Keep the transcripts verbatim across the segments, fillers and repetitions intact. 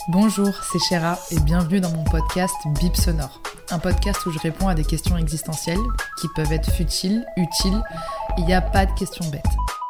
Bonjour, c'est Chéra et bienvenue dans mon podcast Bip Sonore. Un podcast où je réponds à des questions existentielles qui peuvent être futiles, utiles. Il n'y a pas de questions bêtes.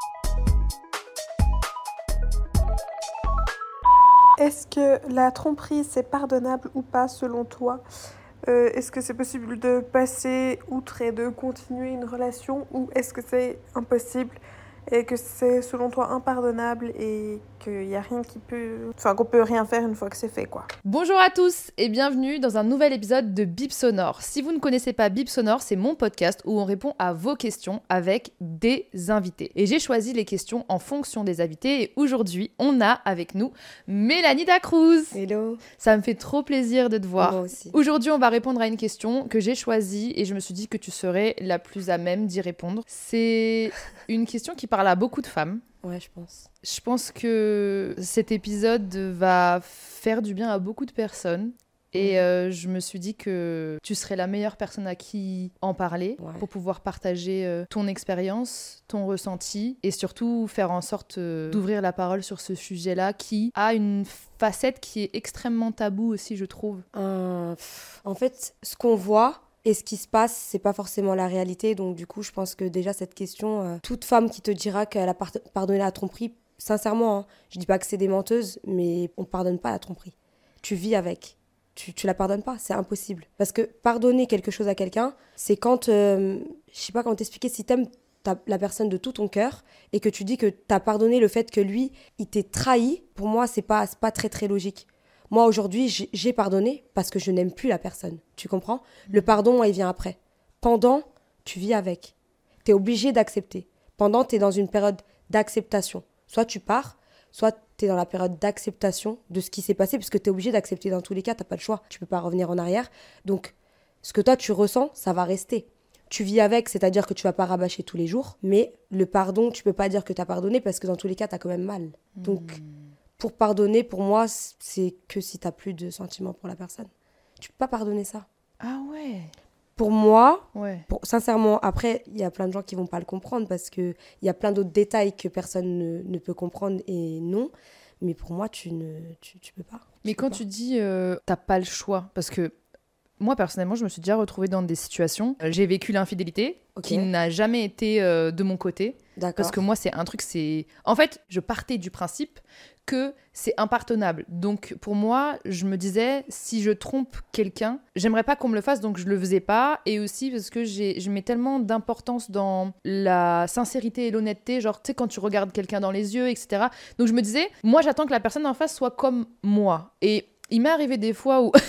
Est-ce que la tromperie, c'est pardonnable ou pas selon toi ? euh, Est-ce que c'est possible de passer outre et de continuer une relation ou est-ce que c'est impossible et que c'est selon toi impardonnable et qu'il n'y a rien qui peut... Enfin, qu'on peut rien faire une fois que c'est fait, quoi. Bonjour à tous et bienvenue dans un nouvel épisode de Bip Sonore. Si vous ne connaissez pas Bip Sonore, c'est mon podcast où on répond à vos questions avec des invités. Et j'ai choisi les questions en fonction des invités et aujourd'hui, on a avec nous Mélanie Dacruz. Hello. Ça me fait trop plaisir de te voir. Moi aussi. Aujourd'hui, on va répondre à une question que j'ai choisie et je me suis dit que tu serais la plus à même d'y répondre. C'est une question qui parle à beaucoup de femmes. Ouais, je pense. Je pense que cet épisode va faire du bien à beaucoup de personnes. Et euh, je me suis dit que tu serais la meilleure personne à qui en parler Ouais. pour pouvoir partager euh, ton expérience, ton ressenti et surtout faire en sorte euh, d'ouvrir la parole sur ce sujet-là qui a une facette qui est extrêmement taboue aussi, je trouve. Euh, pff, en fait, ce qu'on voit et ce qui se passe, c'est pas forcément la réalité. Donc, du coup, je pense que déjà, cette question, euh, toute femme qui te dira qu'elle a par- pardonné la tromperie, sincèrement, hein, je dis pas que c'est des menteuses, mais on pardonne pas la tromperie. Tu vis avec. Tu, tu la pardonnes pas, c'est impossible. Parce que pardonner quelque chose à quelqu'un, c'est quand, euh, je sais pas comment t'expliquer, si t'aimes ta- la personne de tout ton cœur et que tu dis que t'as pardonné le fait que lui, il t'ait trahi, pour moi, c'est pas, c'est pas très très logique. Moi, aujourd'hui, j'ai, j'ai pardonné parce que je n'aime plus la personne. Tu comprends ? Le pardon, moi, il vient après. Pendant, tu vis avec. T'es obligé d'accepter. Pendant, t'es dans une période d'acceptation. Soit tu pars, soit t'es dans la période d'acceptation de ce qui s'est passé, parce que t'es obligé d'accepter dans tous les cas, t'as pas le choix. Tu peux pas revenir en arrière. Donc, ce que toi, tu ressens, ça va rester. Tu vis avec, c'est-à-dire que tu vas pas rabâcher tous les jours, mais le pardon, tu peux pas dire que t'as pardonné, parce que dans tous les cas, t'as quand même mal. Donc, pour pardonner, pour moi, c'est que si t'as plus de sentiments pour la personne. Tu peux pas pardonner ça. Ah ouais. Pour moi, Ouais. pour, sincèrement, après, il y a plein de gens qui vont pas le comprendre parce qu'il y a plein d'autres détails que personne ne, ne peut comprendre et non. Mais pour moi, tu ne tu, tu peux pas. Tu Mais peux quand pas. tu dis euh, t'as pas le choix, parce que moi personnellement je me suis déjà retrouvée dans des situations, euh, j'ai vécu l'infidélité Ok. qui n'a jamais été euh, de mon côté, D'accord. parce que moi c'est un truc, c'est... En fait, je partais du principe que c'est impardonnable. Donc pour moi, je me disais, si je trompe quelqu'un, j'aimerais pas qu'on me le fasse, donc je le faisais pas. Et aussi parce que j'ai, je mets tellement d'importance dans la sincérité et l'honnêteté, genre tu sais quand tu regardes quelqu'un dans les yeux, et cetera. Donc je me disais, moi j'attends que la personne en face soit comme moi. Et il m'est arrivé des fois où...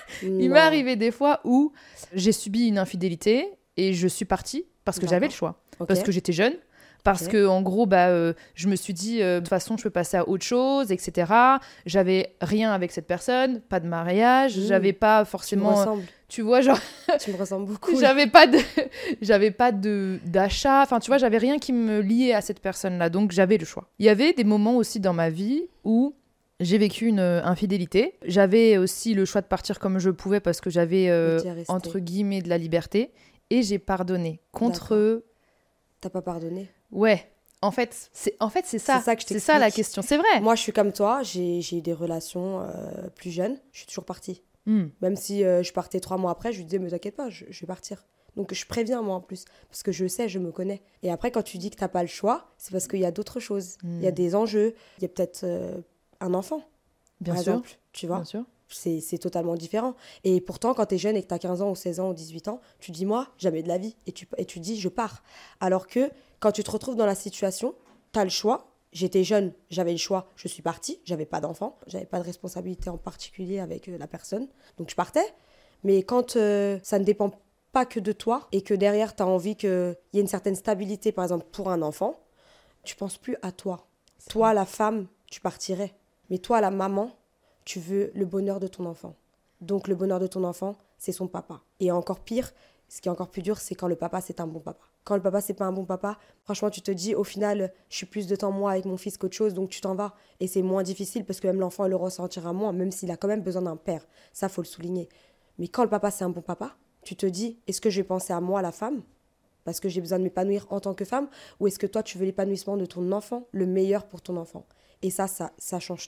Il m'est arrivé des fois où j'ai subi une infidélité et je suis partie parce que D'accord. j'avais le choix. Ok. Parce que j'étais jeune, parce Ok. que en gros, bah, euh, je me suis dit, euh, de toute façon, je peux passer à autre chose, et cetera. J'avais rien avec cette personne, pas de mariage, Mmh. j'avais pas Tu me forcément... ressembles. Tu vois, genre, Tu me ressembles beaucoup. j'avais pas de, j'avais pas de d'achat. Enfin, tu vois, j'avais rien qui me liait à cette personne-là, donc j'avais le choix. Il y avait des moments aussi dans ma vie où j'ai vécu une euh, infidélité. J'avais aussi le choix de partir comme je pouvais parce que j'avais euh, Et t'y es resté. entre guillemets de la liberté et j'ai pardonné contre. D'accord. T'as pas pardonné. Ouais. En fait, c'est en fait c'est ça. C'est ça que je C'est ça la t'explique. question. C'est vrai. Moi, je suis comme toi. J'ai, j'ai eu des relations euh, plus jeunes. Je suis toujours partie. Hmm. Même si euh, je partais trois mois après, je lui disais, mais t'inquiète pas, je, je vais partir. Donc je préviens moi en plus, parce que je sais, je me connais. Et après, quand tu dis que t'as pas le choix, c'est parce qu'il y a d'autres choses. Il Mm. y a des enjeux, il y a peut-être euh, un enfant, Bien par sûr. exemple, tu vois. Bien sûr. C'est, c'est totalement différent. Et pourtant, quand t'es jeune et que t'as quinze ans ou seize ans ou dix-huit ans, tu dis, moi, jamais de la vie. Et tu, et tu dis, je pars. Alors que quand tu te retrouves dans la situation, t'as le choix. J'étais jeune, j'avais le choix, je suis partie, j'avais pas d'enfant, j'avais pas de responsabilité en particulier avec euh, la personne, donc je partais. Mais quand euh, ça ne dépend pas que de toi et que derrière tu as envie qu'il y ait une certaine stabilité, par exemple pour un enfant, tu penses plus à toi. C'est Toi, la femme, tu partirais. Mais toi, la maman, tu veux le bonheur de ton enfant. Donc le bonheur de ton enfant, c'est son papa. Et encore pire, ce qui est encore plus dur, c'est quand le papa, c'est un bon papa. Quand le papa, c'est pas un bon papa, franchement, tu te dis, au final, je suis plus de temps moi avec mon fils qu'autre chose, donc tu t'en vas. Et c'est moins difficile parce que même l'enfant, il le ressentira moins, même s'il a quand même besoin d'un père. Ça, faut le souligner. Mais quand le papa, c'est un bon papa, tu te dis, est-ce que je vais penser à moi, la femme, parce que j'ai besoin de m'épanouir en tant que femme, ou est-ce que toi, tu veux l'épanouissement de ton enfant, le meilleur pour ton enfant ? Et ça, ça, ça change tout.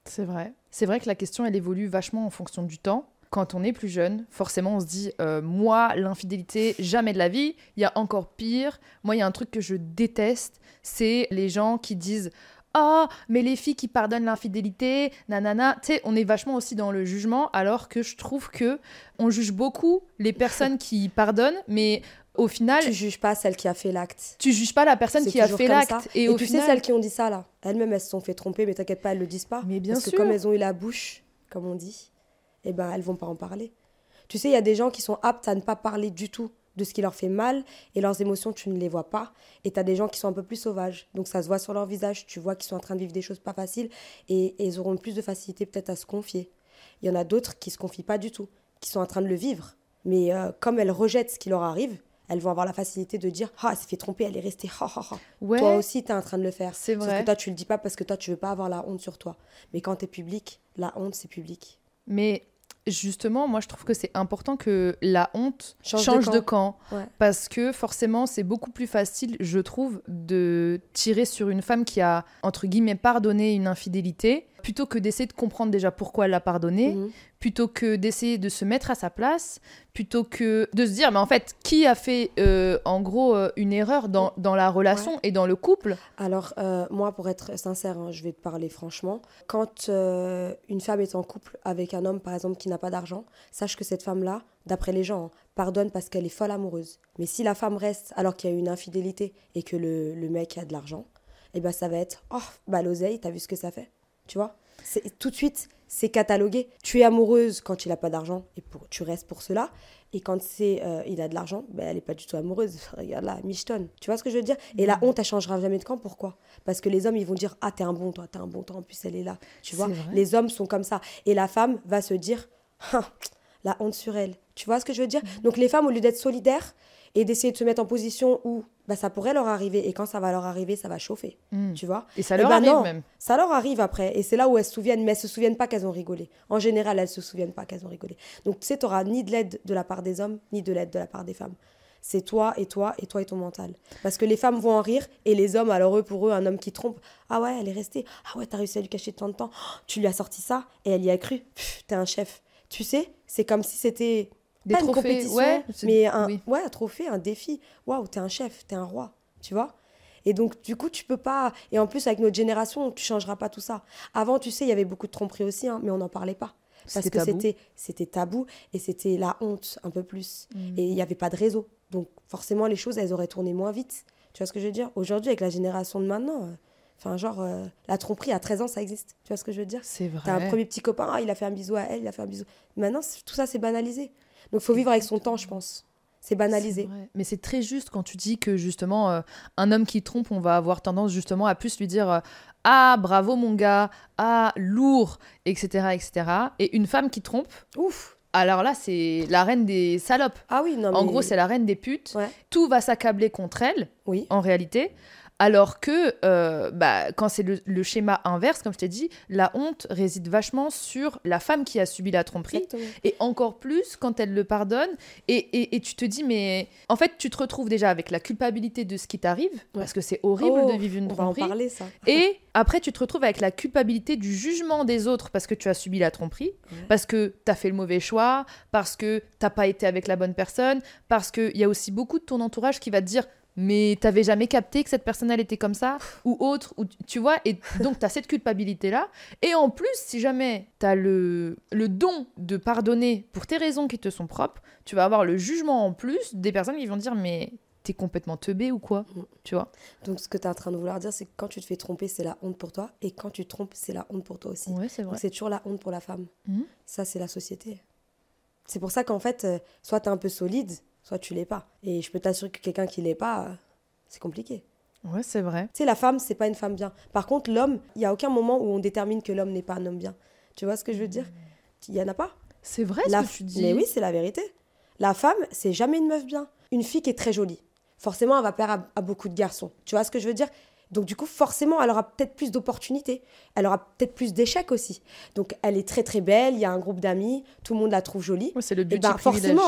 C'est vrai. C'est vrai que la question, elle évolue vachement en fonction du temps. Quand on est plus jeune, forcément, on se dit euh, moi, l'infidélité, jamais de la vie. Il y a encore pire. Moi, il y a un truc que je déteste, c'est les gens qui disent ah, oh, mais les filles qui pardonnent l'infidélité, nanana. Tu sais, on est vachement aussi dans le jugement, alors que je trouve que on juge beaucoup les personnes qui pardonnent, mais au final, tu juges pas celle qui a fait l'acte. Tu juges pas la personne c'est qui a fait l'acte. Et, et au tu final... sais, celles qui ont dit ça, là, elles-mêmes, elles se sont fait tromper, mais t'inquiète pas, elles le disent pas. Mais bien parce sûr. que comme elles ont eu la bouche, comme on dit, eh ben, elles vont pas en parler. Tu sais, il y a des gens qui sont aptes à ne pas parler du tout de ce qui leur fait mal, et leurs émotions, tu ne les vois pas. Et t'as des gens qui sont un peu plus sauvages. Donc ça se voit sur leur visage, tu vois qu'ils sont en train de vivre des choses pas faciles, et, et ils auront plus de facilité peut-être à se confier. Il y en a d'autres qui se confient pas du tout, qui sont en train de le vivre. Mais euh, comme elles rejettent ce qui leur arrive, elles vont avoir la facilité de dire « Ah, elle s'est fait tromper, elle est restée. Ha, ha, ha. » Ouais. Toi aussi, t'es en train de le faire. C'est vrai. Sauf que toi, tu le dis pas parce que toi, tu veux pas avoir la honte sur toi. Mais quand t'es public, la honte, c'est public. Mais justement, moi, je trouve que c'est important que la honte change, change de de camp. camp. Ouais. Parce que forcément, c'est beaucoup plus facile, je trouve, de tirer sur une femme qui a, entre guillemets, pardonné une infidélité, plutôt que d'essayer de comprendre déjà pourquoi elle l'a pardonné, Mmh. plutôt que d'essayer de se mettre à sa place, plutôt que de se dire, mais en fait, qui a fait, euh, en gros, euh, une erreur dans, dans la relation Ouais. et dans le couple ? Alors, euh, moi, pour être sincère, hein, je vais te parler franchement. Quand euh, une femme est en couple avec un homme, par exemple, qui n'a pas d'argent, sache que cette femme-là, d'après les gens, hein, pardonne parce qu'elle est folle amoureuse. Mais si la femme reste alors qu'il y a eu une infidélité et que le, le mec a de l'argent, eh ben, ça va être « Oh, bah l'oseille, t'as vu ce que ça fait ?» Tu vois ? C'est, tout de suite, c'est catalogué. Tu es amoureuse quand il n'a pas d'argent et pour, tu restes pour cela. Et quand c'est, euh, il a de l'argent, ben, elle n'est pas du tout amoureuse. Regarde là, michetonne. Tu vois ce que je veux dire ? Et la honte, elle changera jamais de camp. Pourquoi ? Parce que les hommes, ils vont dire « Ah, t'es un bon, toi, t'es un bon temps. En plus, elle est là. » Tu vois ? Les hommes sont comme ça. Et la femme va se dire ah, « La honte sur elle. » Tu vois ce que je veux dire ? Donc les femmes, au lieu d'être solidaires et d'essayer de se mettre en position où bah, ça pourrait leur arriver, et quand ça va leur arriver, ça va chauffer. Mmh. Tu vois ? Et ça Eh leur ben arrive non, même. Ça leur arrive après. Et c'est là où elles se souviennent, mais elles ne se souviennent pas qu'elles ont rigolé. En général, elles ne se souviennent pas qu'elles ont rigolé. Donc, tu sais, tu n'auras ni de l'aide de la part des hommes, ni de l'aide de la part des femmes. C'est toi et toi, et toi et ton mental. Parce que les femmes vont en rire, et les hommes, alors eux, pour eux, un homme qui trompe, ah ouais, elle est restée. Ah ouais, t'as réussi à lui cacher tant de temps. Oh, tu lui as sorti ça, et elle y a cru. Pff, t'es un chef. Tu sais, c'est comme si c'était Des pas trophées, une compétition, ouais, mais un, oui. ouais, un trophée, un défi. Waouh, t'es un chef, t'es un roi. Tu vois ? Et donc, du coup, tu peux pas... Et en plus, avec notre génération, tu changeras pas tout ça. Avant, tu sais, il y avait beaucoup de tromperies aussi, hein, mais on n'en parlait pas. Parce C'était que tabou. c'était, c'était tabou et c'était la honte un peu plus. Mmh. Et il n'y avait pas de réseau. Donc, forcément, les choses, elles auraient tourné moins vite. Tu vois ce que je veux dire ? Aujourd'hui, avec la génération de maintenant, euh, enfin, genre, euh, la tromperie à treize ans, ça existe. Tu vois ce que je veux dire ? C'est vrai. T'as un premier petit copain, ah, il a fait un bisou à elle, il a fait un bisou... Maintenant, c'est- tout ça, c'est banalisé. Donc, il faut vivre avec son temps, je pense. C'est banalisé. C'est vrai. Mais c'est très juste quand tu dis que justement, euh, un homme qui trompe, on va avoir tendance justement à plus lui dire euh, ah, bravo mon gars, ah, lourd, et cetera, et cetera. Et une femme qui trompe, Ouf. alors là, c'est la reine des salopes. Ah oui, non mais... En gros, c'est la reine des putes. Ouais. Tout va s'accabler contre elle, Oui. en réalité. Alors que euh, bah, quand c'est le, le schéma inverse, comme je t'ai dit, la honte réside vachement sur la femme qui a subi la tromperie. Exactement. Et encore plus quand elle le pardonne. Et, et, et tu te dis, mais en fait, tu te retrouves déjà avec la culpabilité de ce qui t'arrive, parce que c'est horrible Oh, de vivre une on va en tromperie. parler, ça. Et après, tu te retrouves avec la culpabilité du jugement des autres parce que tu as subi la tromperie, Ouais. parce que tu as fait le mauvais choix, parce que tu n'as pas été avec la bonne personne, parce qu'il y a aussi beaucoup de ton entourage qui va te dire mais t'avais jamais capté que cette personne elle était comme ça ou autre, ou tu vois, et donc t'as cette culpabilité là, et en plus si jamais t'as le, le don de pardonner pour tes raisons qui te sont propres, tu vas avoir le jugement en plus des personnes qui vont dire mais t'es complètement teubé ou quoi, Mm. tu vois. Donc, ce que tu es en train de vouloir dire, c'est que quand tu te fais tromper, c'est la honte pour toi. Et quand tu te trompes, c'est la honte pour toi aussi. Ouais, c'est vrai. Donc, c'est toujours la honte pour la femme. Mhm. Ça, c'est la société. C'est pour ça qu'en fait, euh, soit tu es un peu solide, soit tu l'es pas. Et je peux t'assurer que quelqu'un qui l'est pas, euh, c'est compliqué. Ouais, c'est vrai. Tu sais, la femme, c'est pas une femme bien. Par contre, l'homme, il n'y a aucun moment où on détermine que l'homme n'est pas un homme bien. Tu vois ce que je veux dire ? Il y en a pas. C'est vrai ce La que f- tu dis. Mais oui, c'est la vérité. La femme, c'est jamais une meuf bien. Une fille qui est très jolie, forcément, elle va plaire à, à beaucoup de garçons. Tu vois ce que je veux dire ? Donc, du coup, forcément, elle aura peut-être plus d'opportunités. Elle aura peut-être plus d'échecs aussi. Donc, elle est très, très belle. Il y a un groupe d'amis. Tout le monde la trouve jolie. Ouais, c'est le Et beauty ben, privilège. forcément,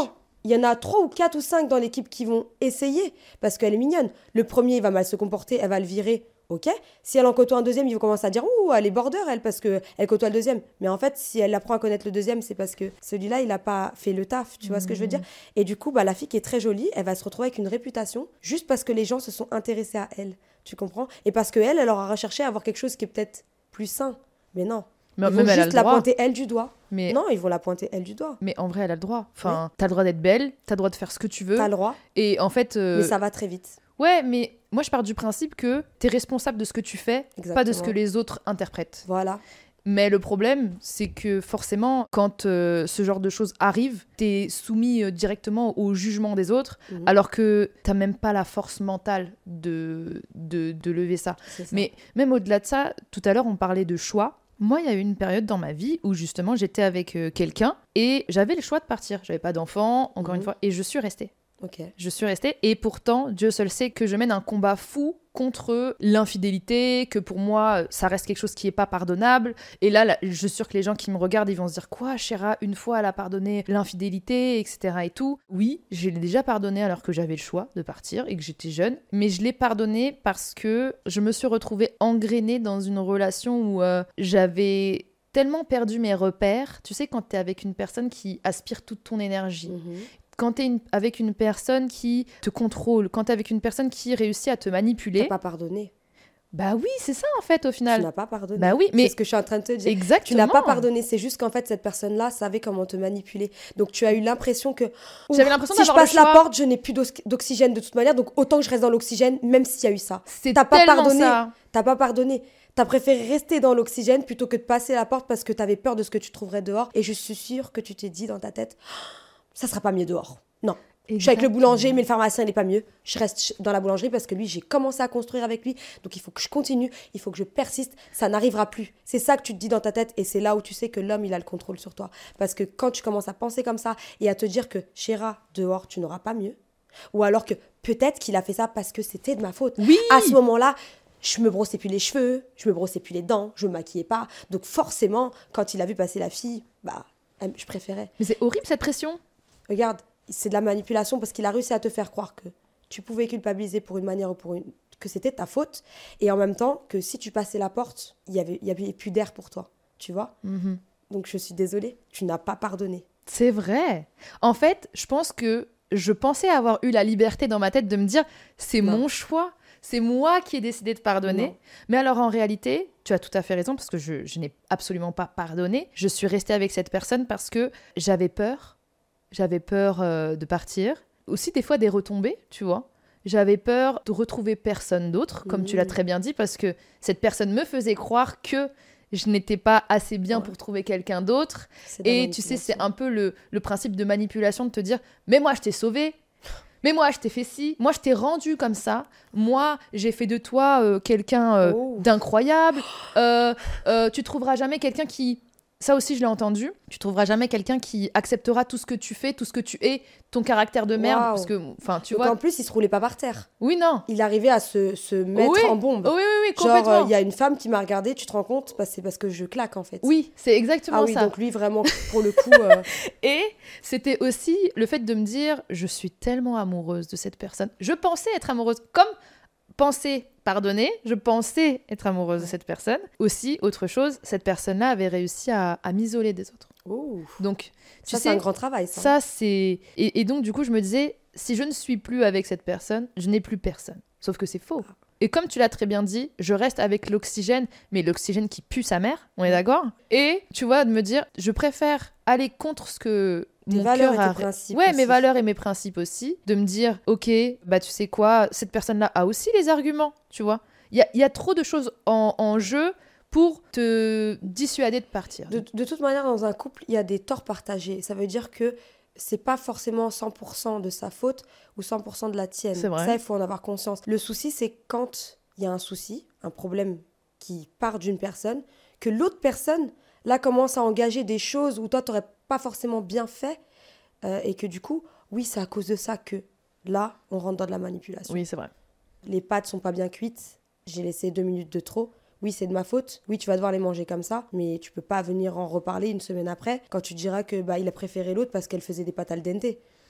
il y en a trois ou quatre ou cinq dans l'équipe qui vont essayer parce qu'elle est mignonne. Le premier, il va mal se comporter, elle va le virer. Ok, si elle en côtoie un deuxième, ils vont commencer à dire « Ouh, elle est border, elle, parce qu'elle côtoie le deuxième. » Mais en fait, si elle apprend à connaître le deuxième, c'est parce que celui-là, il n'a pas fait le taf, tu vois ce que je veux dire ? Et du coup, bah, la fille qui est très jolie, elle va se retrouver avec une réputation juste parce que les gens se sont intéressés à elle, tu comprends ? Et parce qu'elle, elle aura recherché à avoir quelque chose qui est peut-être plus sain. Mais non, Mais ils même vont elle a juste le la droit. pointer elle du doigt. Mais... Non, ils vont la pointer elle du doigt. Mais en vrai, elle a le droit. Enfin, t'as le droit d'être belle, t'as le droit de faire ce que tu veux. T'as le droit, Et en fait... euh, mais ça va très vite. Ouais, mais moi, je pars du principe que t'es responsable de ce que tu fais, Exactement. pas de ce que les autres interprètent. Voilà. Mais le problème, c'est que forcément, quand euh, ce genre de choses arrive, t'es soumis euh, directement au jugement des autres, Mhm. alors que t'as même pas la force mentale de, de, de lever ça. C'est ça. Mais même au-delà de ça, tout à l'heure, on parlait de choix. Moi, il y a eu une période dans ma vie où justement, j'étais avec euh, quelqu'un et j'avais le choix de partir. J'avais pas d'enfant, encore Mhm. une fois, et je suis restée. Ok. Je suis restée et pourtant, Dieu seul sait que je mène un combat fou contre l'infidélité, que pour moi, ça reste quelque chose qui est pas pardonnable. Et là, là, je suis sûre que les gens qui me regardent, ils vont se dire quoi, Chéra, une fois elle a pardonné l'infidélité, et cetera et tout. Oui, je l'ai déjà pardonné alors que j'avais le choix de partir et que j'étais jeune, mais je l'ai pardonné parce que je me suis retrouvée engrainée dans une relation où euh, j'avais tellement perdu mes repères. Tu sais, quand t'es avec une personne qui aspire toute ton énergie, Mhm. quand t'es une- avec une personne qui te contrôle, quand t'es avec une personne qui réussit à te manipuler, T'as pas pardonné. bah oui, c'est ça en fait au Tu final. n'as pas pardonné. Bah oui, mais C'est ce que je suis en train de te dire. exactement. Tu n'as pas pardonné, c'est juste qu'en fait, cette personne-là savait comment te manipuler. Donc, tu as eu l'impression que. Ouf, J'avais l'impression si je d'avoir le passe la choix. porte, je n'ai plus d'ox- d'oxygène de toute manière, donc autant que je reste dans l'oxygène, même s'il y a eu ça. C'est T'as pas tellement pardonné. ça. T'as pas pardonné. T'as préféré rester dans l'oxygène plutôt que de passer la porte parce que t'avais peur de ce que tu trouverais dehors. Et je suis sûre que tu t'es dit dans ta tête, ça sera pas mieux dehors. Non. Je suis avec le boulanger, mais le pharmacien n'est pas mieux. Je reste dans la boulangerie parce que lui, j'ai commencé à construire avec lui. Donc, il faut que je continue, il faut que je persiste. Ça n'arrivera plus. C'est ça que tu te dis dans ta tête et c'est là où tu sais que l'homme, il a le contrôle sur toi. Parce que quand tu commences à penser comme ça et à te dire que, Chéra, dehors, tu n'auras pas mieux. Ou alors que peut-être qu'il a fait ça parce que c'était de ma faute. Oui. À ce moment-là, je me brossais plus les cheveux, je me brossais plus les dents, je me maquillais pas. Donc, forcément, quand il a vu passer la fille, bah, je préférais. Mais c'est horrible cette pression. Regarde, c'est de la manipulation parce qu'il a réussi à te faire croire que tu pouvais culpabiliser pour une manière ou pour une... que c'était ta faute. Et en même temps, que si tu passais la porte, il y avait, il y avait plus d'air pour toi. Tu vois ? Mhm. Donc je suis désolée, tu n'as pas pardonné. C'est vrai. En fait, je pense que je pensais avoir eu la liberté dans ma tête de me dire c'est Non. mon choix, c'est moi qui ai décidé de pardonner. Non. Mais alors en réalité, tu as tout à fait raison parce que je, je n'ai absolument pas pardonné. Je suis restée avec cette personne parce que j'avais peur. J'avais peur euh, de partir. Aussi des fois des retombées, tu vois. J'avais peur de retrouver personne d'autre, comme tu l'as Mmh. très bien dit, parce que cette personne me faisait croire que je n'étais pas assez bien Ouais. pour trouver quelqu'un d'autre. C'est de la Et tu sais, c'est manipulation. un peu le, le principe de manipulation de te dire « Mais moi, je t'ai sauvé. Mais moi, je t'ai fait ci. Moi, je t'ai rendu comme ça. Moi, j'ai fait de toi euh, quelqu'un euh, Oh. d'incroyable. Euh, euh, tu trouveras jamais quelqu'un qui... » Ça aussi, je l'ai entendu. Tu trouveras jamais quelqu'un qui acceptera tout ce que tu fais, tout ce que tu es, ton caractère de merde. Waouh. Parce que, enfin, tu Donc vois... en plus, il se roulait pas par terre. Oui, non. Il arrivait à se, se mettre Oui. en bombe. Oui, oui, oui, Genre, complètement. il y a une femme qui m'a regardée, tu te rends compte bah, c'est parce que je claque en fait. Oui, c'est exactement Ah oui, ça. donc lui, vraiment, pour le coup... euh, Et c'était aussi le fait de me dire, je suis tellement amoureuse de cette personne. Je pensais être amoureuse, comme penser pardonner, je pensais être amoureuse de cette personne. Aussi, autre chose, cette personne-là avait réussi à, à m'isoler des autres. Oh. Donc, tu Ça, sais, c'est un grand travail, ça. ça c'est... Et, et donc, du coup, je me disais, si je ne suis plus avec cette personne, je n'ai plus personne. Sauf que c'est faux. Et comme tu l'as très bien dit, je reste avec l'oxygène, mais l'oxygène qui pue sa mère, on est d'accord ? Et tu vois, de me dire, je préfère aller contre ce que Tes mon valeurs cœur et a... tes principes Ouais, aussi. mes valeurs et mes principes aussi. De me dire, ok, bah tu sais quoi, cette personne-là a aussi les arguments, tu vois. Il y a, il y a trop de choses en, en jeu pour te dissuader de partir. De, de toute manière, dans un couple, il y a des torts partagés. Ça veut dire que c'est pas forcément cent pour cent de sa faute ou cent pour cent de la tienne. C'est vrai. Ça, il faut en avoir conscience. Le souci, c'est quand il y a un souci, un problème qui part d'une personne, que l'autre personne, là, commence à engager des choses où toi, t'aurais pas forcément bien fait, euh, et que du coup, oui, c'est à cause de ça que là, on rentre dans de la manipulation. Oui, c'est vrai. Les pâtes sont pas bien cuites, j'ai laissé deux minutes de trop. Oui, c'est de ma faute. Oui, tu vas devoir les manger comme ça, mais tu peux pas venir en reparler une semaine après quand tu diras que bah il a préféré l'autre parce qu'elle faisait des pâtes al dente.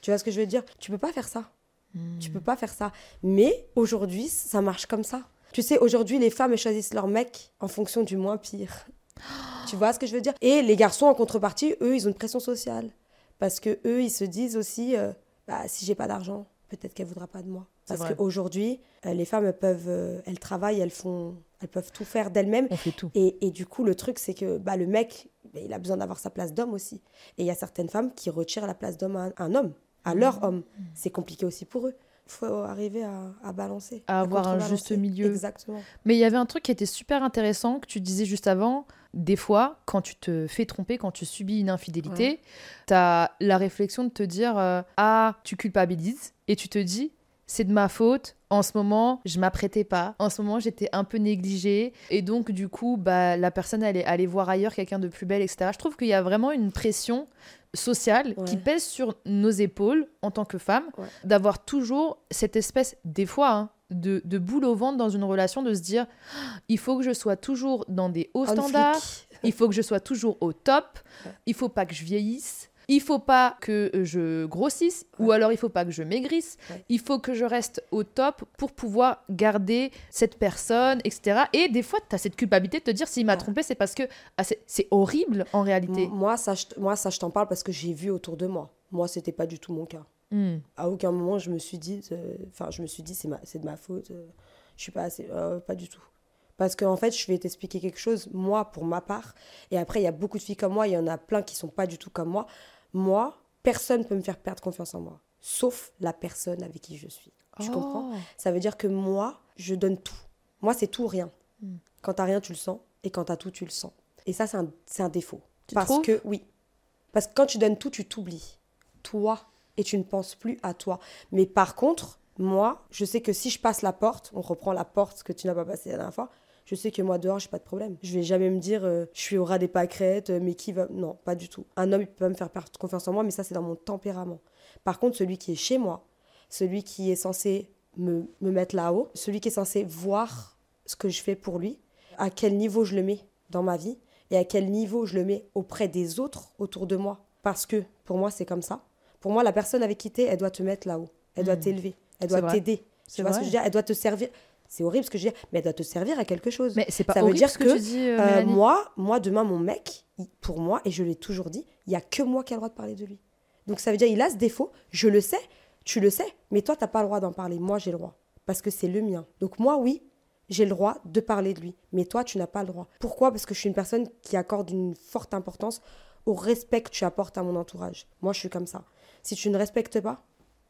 Tu vois ce que je veux dire? Tu peux pas faire ça. Hmm. Tu peux pas faire ça. Mais aujourd'hui, ça marche comme ça. Tu sais, aujourd'hui, les femmes elles choisissent leur mec en fonction du moins pire. Tu vois ce que je veux dire? Et les garçons, en contrepartie, eux, ils ont une pression sociale. Parce que eux, ils se disent aussi, euh, bah, si j'ai pas d'argent, peut-être qu'elle voudra pas de moi. C'est Parce vrai. qu'aujourd'hui, euh, les femmes, elles peuvent, euh, elles travaillent, elles font, elles peuvent tout faire d'elles-mêmes. On fait tout. Et, et du coup, le truc, c'est que bah, le mec, bah, il a besoin d'avoir sa place d'homme aussi. Et il y a certaines femmes qui retirent la place d'homme à un, un homme, à leur homme. C'est compliqué aussi pour eux. Il faut arriver à, à balancer. À avoir un contrebalancer. juste milieu. Exactement. Mais il y avait un truc qui était super intéressant que tu disais juste avant. Des fois, quand tu te fais tromper, quand tu subis une infidélité, Ouais. tu as la réflexion de te dire euh, ah, tu culpabilises et tu te dis c'est de ma faute. En ce moment, je m'apprêtais pas. En ce moment, j'étais un peu négligée. Et donc, du coup, bah, la personne elle est allée voir ailleurs quelqu'un de plus belle, et cetera. Je trouve qu'il y a vraiment une pression sociale Ouais. qui pèse sur nos épaules en tant que femmes, Ouais. d'avoir toujours cette espèce, des fois, hein, de, de boule au ventre dans une relation, de se dire ah, il faut que je sois toujours dans des hauts On standards, flic. il faut que je sois toujours au top, Ouais. il faut pas que je vieillisse, il faut pas que je grossisse, ou Ouais. alors il faut pas que je maigrisse, Ouais. il faut que je reste au top pour pouvoir garder cette personne, et cetera. Et des fois, tu as cette culpabilité de te dire s'il m'a Ouais. trompé, c'est parce que ah, c'est, c'est horrible en réalité. M- Moi, ça, je, moi, ça, je t'en parle parce que j'ai vu autour de moi. Moi, c'était pas du tout mon cas. Hmm. À aucun moment, je me suis dit, euh, enfin, je me suis dit, c'est, ma, c'est de ma faute. euh, je suis pas assez, euh, pas du tout. Parce qu'en fait, je vais t'expliquer quelque chose, moi, pour ma part. Et après, il y a beaucoup de filles comme moi, il y en a plein qui sont pas du tout comme moi. Moi, personne ne peut me faire perdre confiance en moi, sauf la personne avec qui je suis. Tu Oh. comprends? Ça veut dire que moi, je donne tout. Moi, c'est tout ou rien. Mm. Quand t'as rien, tu le sens. Et quand t'as tout, tu le sens. Et ça, c'est un, c'est un défaut. Tu Parce trouves? que, oui. Parce que quand tu donnes tout, tu t'oublies. Toi. Et tu ne penses plus à toi. Mais par contre, moi, je sais que si je passe la porte, on reprend la porte que tu n'as pas passée la dernière fois, je sais que moi, dehors, j'ai pas de problème. Je vais jamais me dire, euh, je suis au ras des pâquerettes, euh, mais qui va... Non, pas du tout. Un homme, il peut pas me faire perdre confiance en moi, mais ça, c'est dans mon tempérament. Par contre, celui qui est chez moi, celui qui est censé me, me mettre là-haut, celui qui est censé voir ce que je fais pour lui, à quel niveau je le mets dans ma vie, et à quel niveau je le mets auprès des autres autour de moi. Parce que, pour moi, c'est comme ça. Pour moi, la personne avec qui t'es, elle doit te mettre là-haut. Elle doit Mmh. t'élever. Elle C'est doit vrai. t'aider. C'est Tu vois ce vrai. que je veux dire? Elle doit te servir. C'est horrible ce que je dis, mais elle doit te servir à quelque chose. Mais c'est pas Ça veut horrible dire ce que, que, tu dis, euh, Euh, Mélanie. moi, moi, demain, mon mec, il- pour moi, et je l'ai toujours dit, il n'y a que moi qui ai le droit de parler de lui. Donc ça veut dire il a ce défaut, je le sais, tu le sais, mais toi, tu n'as pas le droit d'en parler. Moi, j'ai le droit, parce que c'est le mien. Donc moi, oui, j'ai le droit de parler de lui, mais toi, tu n'as pas le droit. Pourquoi? Parce que je suis une personne qui accorde une forte importance au respect que tu apportes à mon entourage. Moi, je suis comme ça. Si tu ne respectes pas,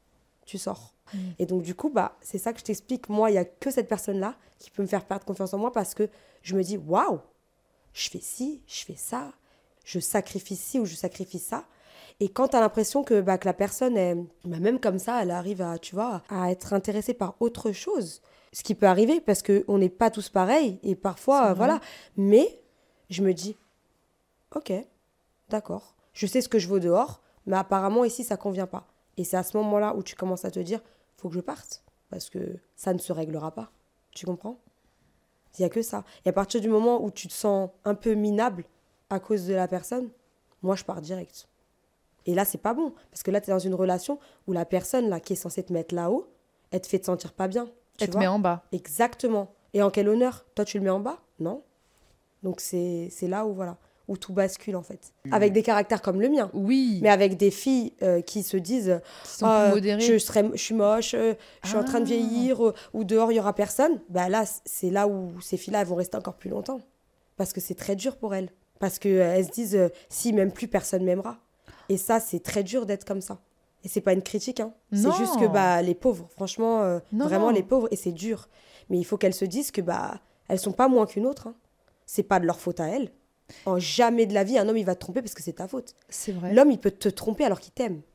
tu sors. Mm. Et donc, du coup, bah, c'est ça que je t'explique. Moi, il n'y a que cette personne-là qui peut me faire perdre confiance en moi parce que je me dis, waouh, je fais ci, je fais ça, je sacrifie ci ou je sacrifie ça. Et quand tu as l'impression que, bah, que la personne, est, bah, même comme ça, elle arrive à, tu vois, à être intéressée par autre chose, ce qui peut arriver parce qu'on n'est pas tous pareils et parfois, C'est euh, vrai. voilà. Mais je me dis, ok, d'accord, je sais ce que je vaux dehors, mais apparemment ici, ça ne convient pas. Et c'est à ce moment-là où tu commences à te dire, faut que je parte, parce que ça ne se réglera pas. Tu comprends? Il n'y a que ça. Et à partir du moment où tu te sens un peu minable à cause de la personne, moi, je pars direct. Et là, c'est pas bon, parce que là, tu es dans une relation où la personne là, qui est censée te mettre là-haut, elle te fait te sentir pas bien. Tu Elle te vois? met en bas. Exactement. Et en quel honneur? Toi, tu le mets en bas? Non. Donc, c'est c'est là où, voilà, où tout bascule, en fait. Avec des caractères comme le mien. Oui. Mais avec des filles euh, qui se disent Qui sont Ah, plus modérées. je, serais, je suis moche, euh, je suis en train de Ah. vieillir, euh, ou dehors, il n'y aura personne. Bah là, c- c'est là où ces filles-là, elles vont rester encore plus longtemps. Parce que c'est très dur pour elles. Parce qu'elles se disent euh, si même plus, personne m'aimera. Et ça, c'est très dur d'être comme ça. Et c'est pas une critique, hein. C'est Non. juste que bah, les pauvres, franchement, euh, Non, vraiment non. les pauvres, et c'est dur. Mais il faut qu'elles se disent que bah, elles sont pas moins qu'une autre. Hein. C'est pas de leur faute à elles. En jamais de la vie, un homme, il va te tromper parce que c'est ta faute. C'est vrai. L'homme, il peut te tromper alors qu'il t'aime.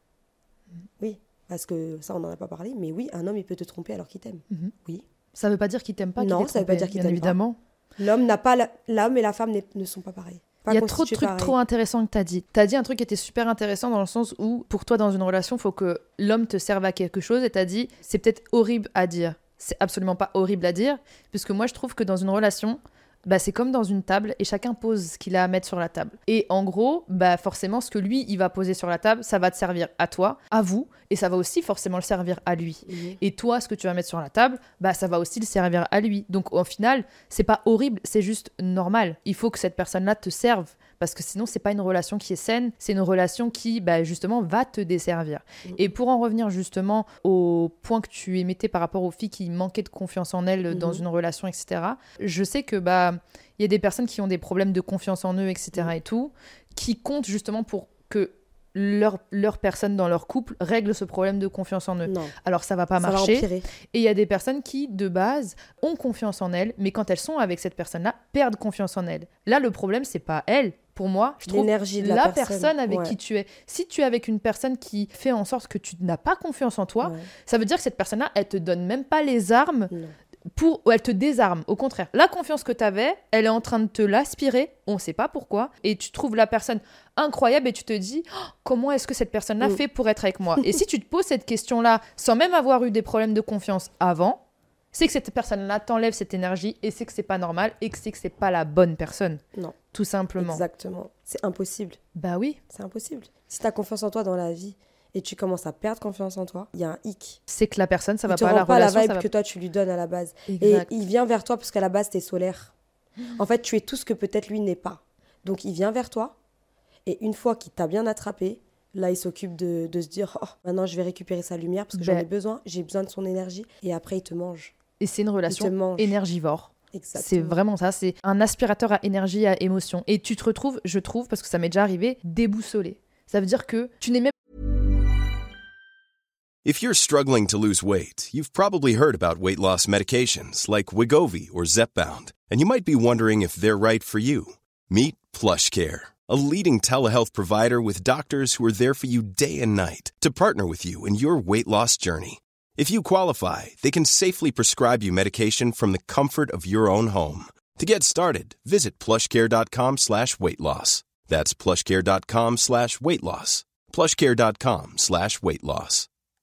Oui, parce que ça, on n'en a pas parlé, mais oui, un homme, il peut te tromper alors qu'il t'aime. Mhm. Oui. Ça veut pas dire qu'il t'aime pas. qu'il Non, t'ait ça veut pas trompé, dire qu'il bien t'aime pas. évidemment. L'homme n'a pas... la- L'homme et la femme n'est- ne sont pas pareils. Pas Il y a trop de constitués trucs pareils. trop intéressants que tu as dit. Tu as dit un truc qui était super intéressant dans le sens où, pour toi, dans une relation, il faut que l'homme te serve à quelque chose. Et tu as dit, c'est peut-être horrible à dire. C'est absolument pas horrible à dire. Puisque moi, je trouve que dans une relation, bah, c'est comme dans une table et chacun pose ce qu'il a à mettre sur la table. Et en gros, bah, forcément, ce que lui, il va poser sur la table, ça va te servir à toi, à vous, et ça va aussi forcément le servir à lui. Mmh. Et toi, ce que tu vas mettre sur la table, bah, ça va aussi le servir à lui. Donc, au final, c'est pas horrible, c'est juste normal. Il faut que cette personne-là te serve. Parce que sinon, c'est pas une relation qui est saine, c'est une relation qui, bah, justement, va te desservir. Mmh. Et pour en revenir justement au point que tu émettais par rapport aux filles qui manquaient de confiance en elles mmh. dans une relation, et cetera, je sais que bah, y a des personnes qui ont des problèmes de confiance en eux, et cetera, mmh. et tout, qui comptent justement pour que leur, leur personne dans leur couple règle ce problème de confiance en eux. Non. Alors ça va pas ça marcher. Va et il y a des personnes qui, de base, ont confiance en elles, mais quand elles sont avec cette personne-là, perdent confiance en elles. Là, le problème, c'est pas elle. Pour moi, je trouve l'énergie de la, la personne, personne avec ouais. qui tu es. Si tu es avec une personne qui fait en sorte que tu n'as pas confiance en toi, ouais. ça veut dire que cette personne-là, elle te donne même pas les armes non. pour... Elle te désarme, au contraire. La confiance que tu avais, elle est en train de te l'aspirer, on ne sait pas pourquoi, et tu trouves la personne incroyable et tu te dis oh, comment est-ce que cette personne-là mm. fait pour être avec moi. Et si tu te poses cette question-là sans même avoir eu des problèmes de confiance avant, c'est que cette personne-là t'enlève cette énergie et c'est que c'est pas normal et que c'est que c'est pas la bonne personne. Non. Tout simplement. Exactement. C'est impossible. Bah oui. C'est impossible. Si t'as confiance en toi dans la vie et tu commences à perdre confiance en toi, il y a un hic. C'est que la personne, ça il va te pas, rend la pas relation, la vibe ça va... que toi tu lui donnes à la base. Exact. Et il vient vers toi parce qu'à la base t'es solaire. En fait, tu es tout ce que peut-être lui n'est pas. Donc il vient vers toi et une fois qu'il t'a bien attrapé, là il s'occupe de, de se dire oh, maintenant je vais récupérer sa lumière parce que ben... j'en ai besoin, j'ai besoin de son énergie et après il te mange. Et c'est une relation énergivore. Exactement. C'est vraiment ça, c'est un aspirateur à énergie, à émotion. Et tu te retrouves, je trouve, parce que ça m'est déjà arrivé, déboussolé. Ça veut dire que tu n'es même... If you're struggling to lose weight, you've probably heard about weight loss medications like Wegovy or Zepbound, and you might be wondering if they're right for you. Meet PlushCare, a leading telehealth provider with doctors who are there for you day and night to partner with you in your weight loss journey. If you qualify, they can safely prescribe you medication from the comfort of your own home. To get started, visit plushcare.com slash weight loss. That's plushcare.com slash weight loss. plushcare.com slash weight loss.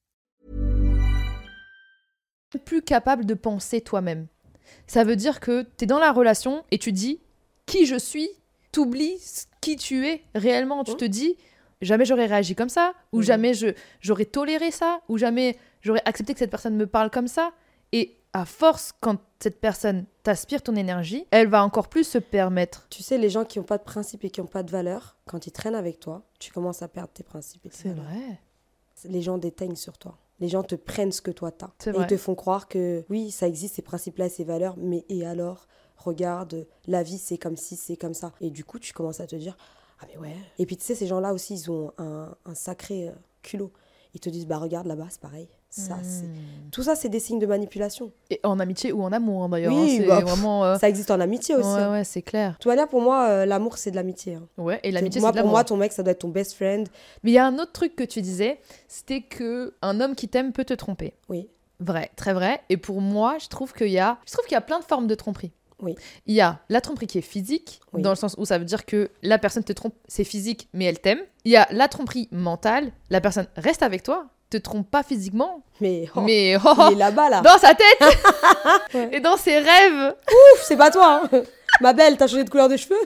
Plus capable de penser toi-même. Ça veut dire que tu es dans la relation et tu dis qui je suis, t'oublies qui tu es réellement. Tu te dis jamais j'aurais réagi comme ça, ou mmh. jamais je, j'aurais toléré ça, ou jamais j'aurais accepté que cette personne me parle comme ça. Et à force, quand cette personne t'aspire ton énergie, elle va encore plus se permettre. Tu sais, les gens qui n'ont pas de principes et qui n'ont pas de valeur, quand ils traînent avec toi, tu commences à perdre tes principes et tes C'est valeurs. vrai. Les gens déteignent sur toi. Les gens te prennent ce que toi t'as. C'est et vrai. Ils te font croire que oui, ça existe, ces principes-là, ces valeurs, mais et alors, regarde, la vie, c'est comme ci, c'est comme ça. Et du coup, tu commences à te dire... Ah mais ouais. Et puis tu sais, ces gens-là aussi, ils ont un, un sacré euh, culot. Ils te disent, bah regarde là-bas, c'est pareil. Ça, mmh. c'est... Tout ça, c'est des signes de manipulation. Et en amitié ou en amour, hein, d'ailleurs. Oui, hein, c'est bah, vraiment, euh... ça existe en amitié aussi. Ouais, hein. ouais, c'est clair. De toute manière, pour moi, euh, l'amour, c'est de l'amitié. Hein. Ouais, et l'amitié, moi, c'est de l'amour. Pour moi, ton mec, ça doit être ton best friend. Mais il y a un autre truc que tu disais, c'était qu'un homme qui t'aime peut te tromper. Oui. Vrai, très vrai. Et pour moi, je trouve qu'il y a, je trouve qu'il y a plein de formes de tromperie. Oui. Il y a la tromperie qui est physique, oui. dans le sens où ça veut dire que la personne te trompe, c'est physique, mais elle t'aime. Il y a la tromperie mentale, la personne reste avec toi, te trompe pas physiquement, mais, oh, mais oh, il est là-bas, là. Dans sa tête ouais. Et dans ses rêves. Ouf, c'est pas toi, hein. Ma belle, t'as changé de couleur de cheveux.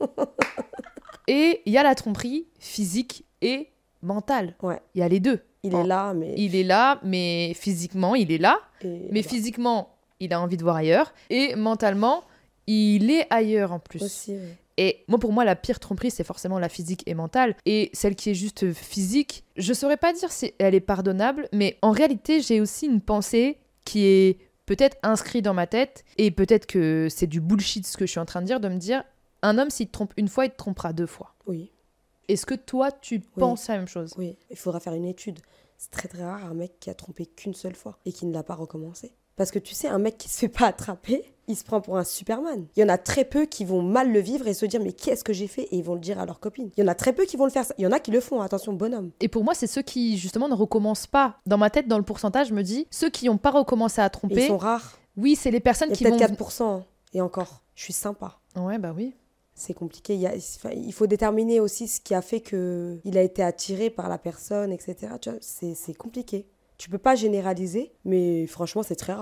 Et il y a la tromperie physique et mentale. Ouais. Il y a les deux. Il oh. est là, mais... Il est là, mais physiquement, il est là. Et mais là-bas. Physiquement... il a envie de voir ailleurs, et mentalement, il est ailleurs en plus. Aussi, oui. Et moi, pour moi, la pire tromperie, c'est forcément la physique et mentale. Et celle qui est juste physique, je saurais pas dire si elle est pardonnable, mais en réalité, j'ai aussi une pensée qui est peut-être inscrite dans ma tête, et peut-être que c'est du bullshit ce que je suis en train de dire, de me dire, un homme, s'il te trompe une fois, il te trompera deux fois. Oui. Est-ce que toi, tu oui. penses la même chose ? Oui, il faudra faire une étude. C'est très très rare un mec qui a trompé qu'une seule fois et qui ne l'a pas recommencé. Parce que tu sais, un mec qui se fait pas attraper, il se prend pour un Superman. Il y en a très peu qui vont mal le vivre et se dire mais qu'est-ce que j'ai fait ? Et ils vont le dire à leur copine. Il y en a très peu qui vont le faire. Il y en a qui le font, attention, bonhomme. Et pour moi, c'est ceux qui justement ne recommencent pas. Dans ma tête, dans le pourcentage, je me dis, ceux qui n'ont pas recommencé à tromper... Et ils sont rares. Oui, c'est les personnes qui vont... vont... Il y a peut-être quatre pour cent. Et encore, je suis sympa. Ouais, bah oui. C'est compliqué. Il, y a, enfin, il faut déterminer aussi ce qui a fait qu'il a été attiré par la personne, et cetera. Tu vois, c'est, c'est compliqué. Tu peux pas généraliser, mais franchement, c'est très rare.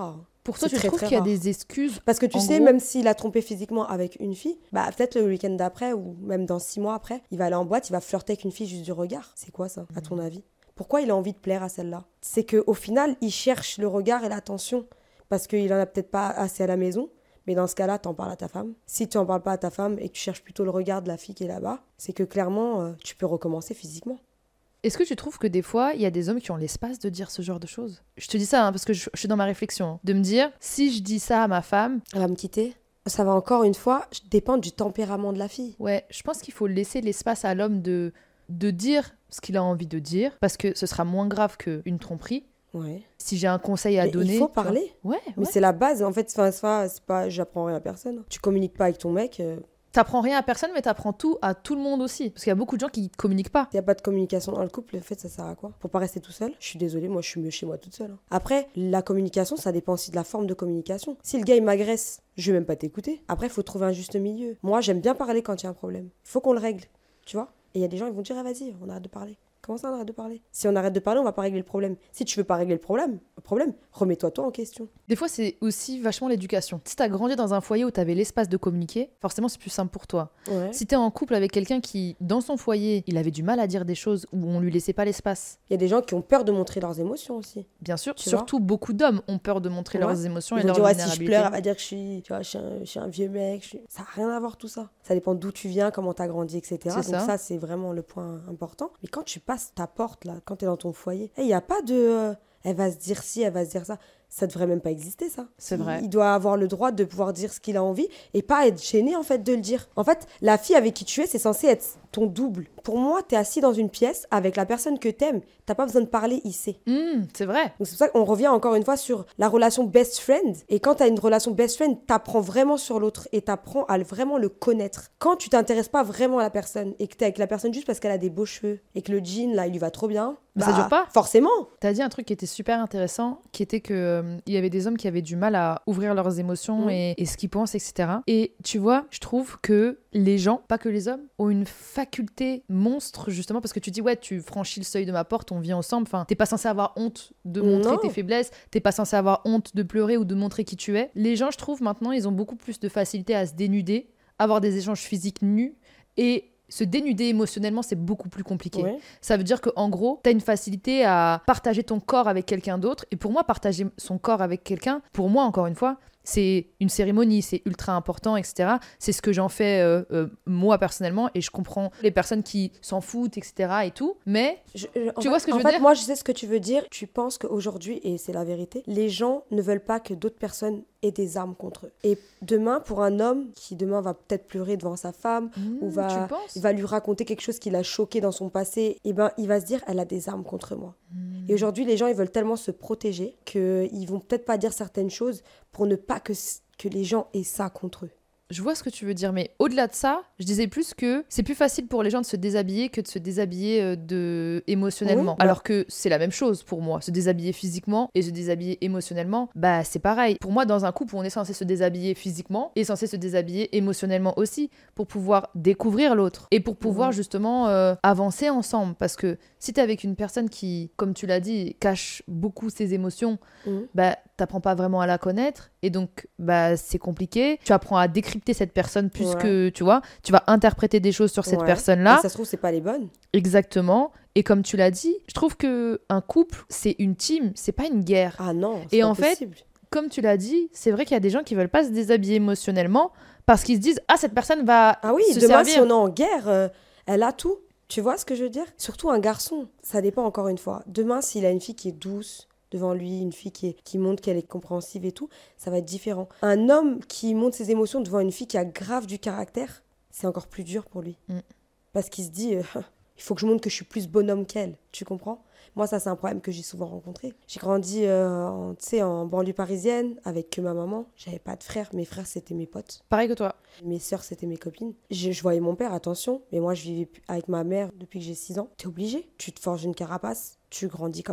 Pour toi, C'est tu très, trouves très qu'il y a rare. des excuses? Parce que tu En sais, gros- même s'il a trompé physiquement avec une fille, bah peut-être le week-end d'après ou même dans six mois après, il va aller en boîte, il va flirter avec une fille juste du regard. C'est quoi ça, à ton avis? Pourquoi il a envie de plaire à celle-là? C'est qu'au final, il cherche le regard et l'attention parce qu'il en a peut-être pas assez à la maison. Mais dans ce cas-là, t'en parles à ta femme. Si tu en parles pas à ta femme et que tu cherches plutôt le regard de la fille qui est là-bas, c'est que clairement, euh, tu peux recommencer physiquement. Est-ce que tu trouves que des fois, il y a des hommes qui ont l'espace de dire ce genre de choses? Je te dis ça hein, parce que je, je suis dans ma réflexion. hein. De me dire, si je dis ça à ma femme, Elle va me quitter. Ça va encore une fois dépendre du tempérament de la fille. ouais, je pense qu'il faut laisser l'espace à l'homme de, de dire ce qu'il a envie de dire parce que ce sera moins grave qu'une tromperie. Ouais. Si j'ai un conseil à Mais donner... il faut tu vois. parler. Ouais, Mais ouais. c'est la base. En fait, enfin, c'est pas, c'est pas, j'apprends rien à personne. Tu communiques pas avec ton mec. Il euh, T'apprends rien à personne, mais t'apprends tout à tout le monde aussi. Parce qu'il y a beaucoup de gens qui ne communiquent pas. n'y a pas de communication dans le couple. En fait, ça sert à quoi? Pour pas rester tout seul? Je suis désolée, moi, je suis mieux chez moi toute seule. hein. Après, la communication, ça dépend aussi de la forme de communication. Si le gars, il m'agresse, je vais même pas t'écouter. Après, il faut trouver un juste milieu. Moi, j'aime bien parler quand il y a un problème. Il faut qu'on le règle. Tu vois? Et il y a des gens, ils vont dire, ah, vas-y, on arrête de parler. Comment ça, on arrête de parler? Si on arrête de parler, on va pas régler le problème. Si tu veux pas régler le problème, le problème, remets-toi toi en question. Des fois, c'est aussi vachement l'éducation. Si t'as grandi dans un foyer où t'avais l'espace de communiquer, forcément, c'est plus simple pour toi. Ouais. Si t'es en couple avec quelqu'un qui, dans son foyer, il avait du mal à dire des choses où on lui laissait pas l'espace, Il y a des gens qui ont peur de montrer leurs émotions aussi. bien sûr, Tu surtout beaucoup d'hommes ont peur de montrer Ouais. leurs émotions et Ils vont leurs dire, ouais, si je vulnérabilités. pleure, elle va dire que je suis, tu vois, je suis, un, je suis un vieux mec. je suis- Ça n'a rien à voir tout ça. Ça dépend d'où tu viens, comment tu as grandi, et cetera. C'est Donc ça. ça, c'est vraiment le point important. Mais quand tu passes ta porte, là, quand tu es dans ton foyer, il n'y a pas de... euh, elle va se dire ci, elle va se dire ça. Ça devrait même pas exister, ça. C'est Il- vrai. Il doit avoir le droit de pouvoir dire ce qu'il a envie et pas être gêné, en fait, de le dire. En fait, la fille avec qui tu es, c'est censé être ton double. Pour moi, tu es assis dans une pièce avec la personne que t'aimes. T'as pas besoin de parler, il sait. Hum, c'est vrai. Donc c'est pour ça qu'on revient encore une fois sur la relation best friend. Et quand tu as une relation best friend, t'apprends vraiment sur l'autre et t'apprends à le- vraiment le connaître. Quand tu t'intéresses pas vraiment à la personne et que t'es avec la personne juste parce qu'elle a des beaux cheveux et que le jean, là, il lui va trop bien. Mais ça dure pas. Forcément. T'as dit un truc qui était super intéressant, qui était que euh, il y avait des hommes qui avaient du mal à ouvrir leurs émotions Mhm. et, et ce qu'ils pensent, et cetera. Et tu vois, je trouve que les gens, pas que les hommes, ont une faculté monstre justement parce que tu dis ouais, tu franchis le seuil de ma porte, on vit ensemble. Enfin, t'es pas censé avoir honte de montrer Non. tes faiblesses, t'es pas censé avoir honte de pleurer ou de montrer qui tu es. Les gens, je trouve maintenant, ils ont beaucoup plus de facilité à se dénuder, avoir des échanges physiques nus et se dénuder émotionnellement, c'est beaucoup plus compliqué. Ouais. Ça veut dire qu'en gros, tu as une facilité à partager ton corps avec quelqu'un d'autre. Et pour moi, partager son corps avec quelqu'un, pour moi, encore une fois, c'est une cérémonie, c'est ultra important, et cetera. C'est ce que j'en fais euh, euh, moi personnellement. Et je comprends les personnes qui s'en foutent, et cetera. et tout. Mais Je- je- en Tu fait- vois ce que je en veux fait, dire? moi, je sais ce que tu veux dire. Tu penses qu'aujourd'hui, et c'est la vérité, les gens ne veulent pas que d'autres personnes aient des armes contre eux. Et demain, pour un homme qui demain va peut-être pleurer devant sa femme, ou va, tu penses il va lui raconter quelque chose qui l'a choqué dans son passé, et ben, il va se dire, elle a des armes contre moi. Hmm. Et aujourd'hui, les gens, ils veulent tellement se protéger qu'ils vont peut-être pas dire certaines choses pour ne pas que, que les gens aient ça contre eux. Je vois ce que tu veux dire, mais au-delà de ça, je disais plus que c'est plus facile pour les gens de se déshabiller que de se déshabiller euh, de... émotionnellement. Oui, bah. Alors que c'est la même chose pour moi. Se déshabiller physiquement et se déshabiller émotionnellement, bah c'est pareil. Pour moi, dans un couple où on est censé se déshabiller physiquement et censé se déshabiller émotionnellement aussi pour pouvoir découvrir l'autre et pour pouvoir Mhm. justement euh, avancer ensemble. Parce que si t'es avec une personne qui, comme tu l'as dit, cache beaucoup ses émotions, Mhm. bah t'apprends pas vraiment à la connaître et donc bah c'est compliqué. Tu apprends à décrypter cette personne plus Ouais. que tu vois, tu vas interpréter des choses sur cette Ouais. personne là Et ça se trouve, c'est pas les bonnes. exactement. Et comme tu l'as dit, je trouve que un couple c'est une team, c'est pas une guerre. Ah non, c'est Et pas en fait, possible. Comme tu l'as dit, c'est vrai qu'il y a des gens qui veulent pas se déshabiller émotionnellement parce qu'ils se disent ah cette personne va Ah oui, se demain, servir. si on est en guerre, euh, elle a tout. Tu vois ce que je veux dire? Surtout un garçon, ça dépend encore une fois. Demain, s'il a une fille qui est douce devant lui, une fille qui, est, qui montre qu'elle est compréhensive et tout, ça va être différent. Un homme qui montre ses émotions devant une fille qui a grave du caractère, c'est encore plus dur pour lui. Mm. Parce qu'il se dit, euh, il faut que je montre que je suis plus bonhomme qu'elle. Tu comprends? Moi, ça, c'est un problème que j'ai souvent rencontré. J'ai grandi euh, en, tu sais, en banlieue parisienne avec que ma maman. J'avais pas de frères. Mes frères, c'était mes potes. Pareil que toi. Mes sœurs, c'était mes copines. Je, je voyais mon père, attention, mais moi, je vivais avec ma mère depuis que j'ai six ans. T'es obligé. Tu te forges une carapace, tu grandis comme ça.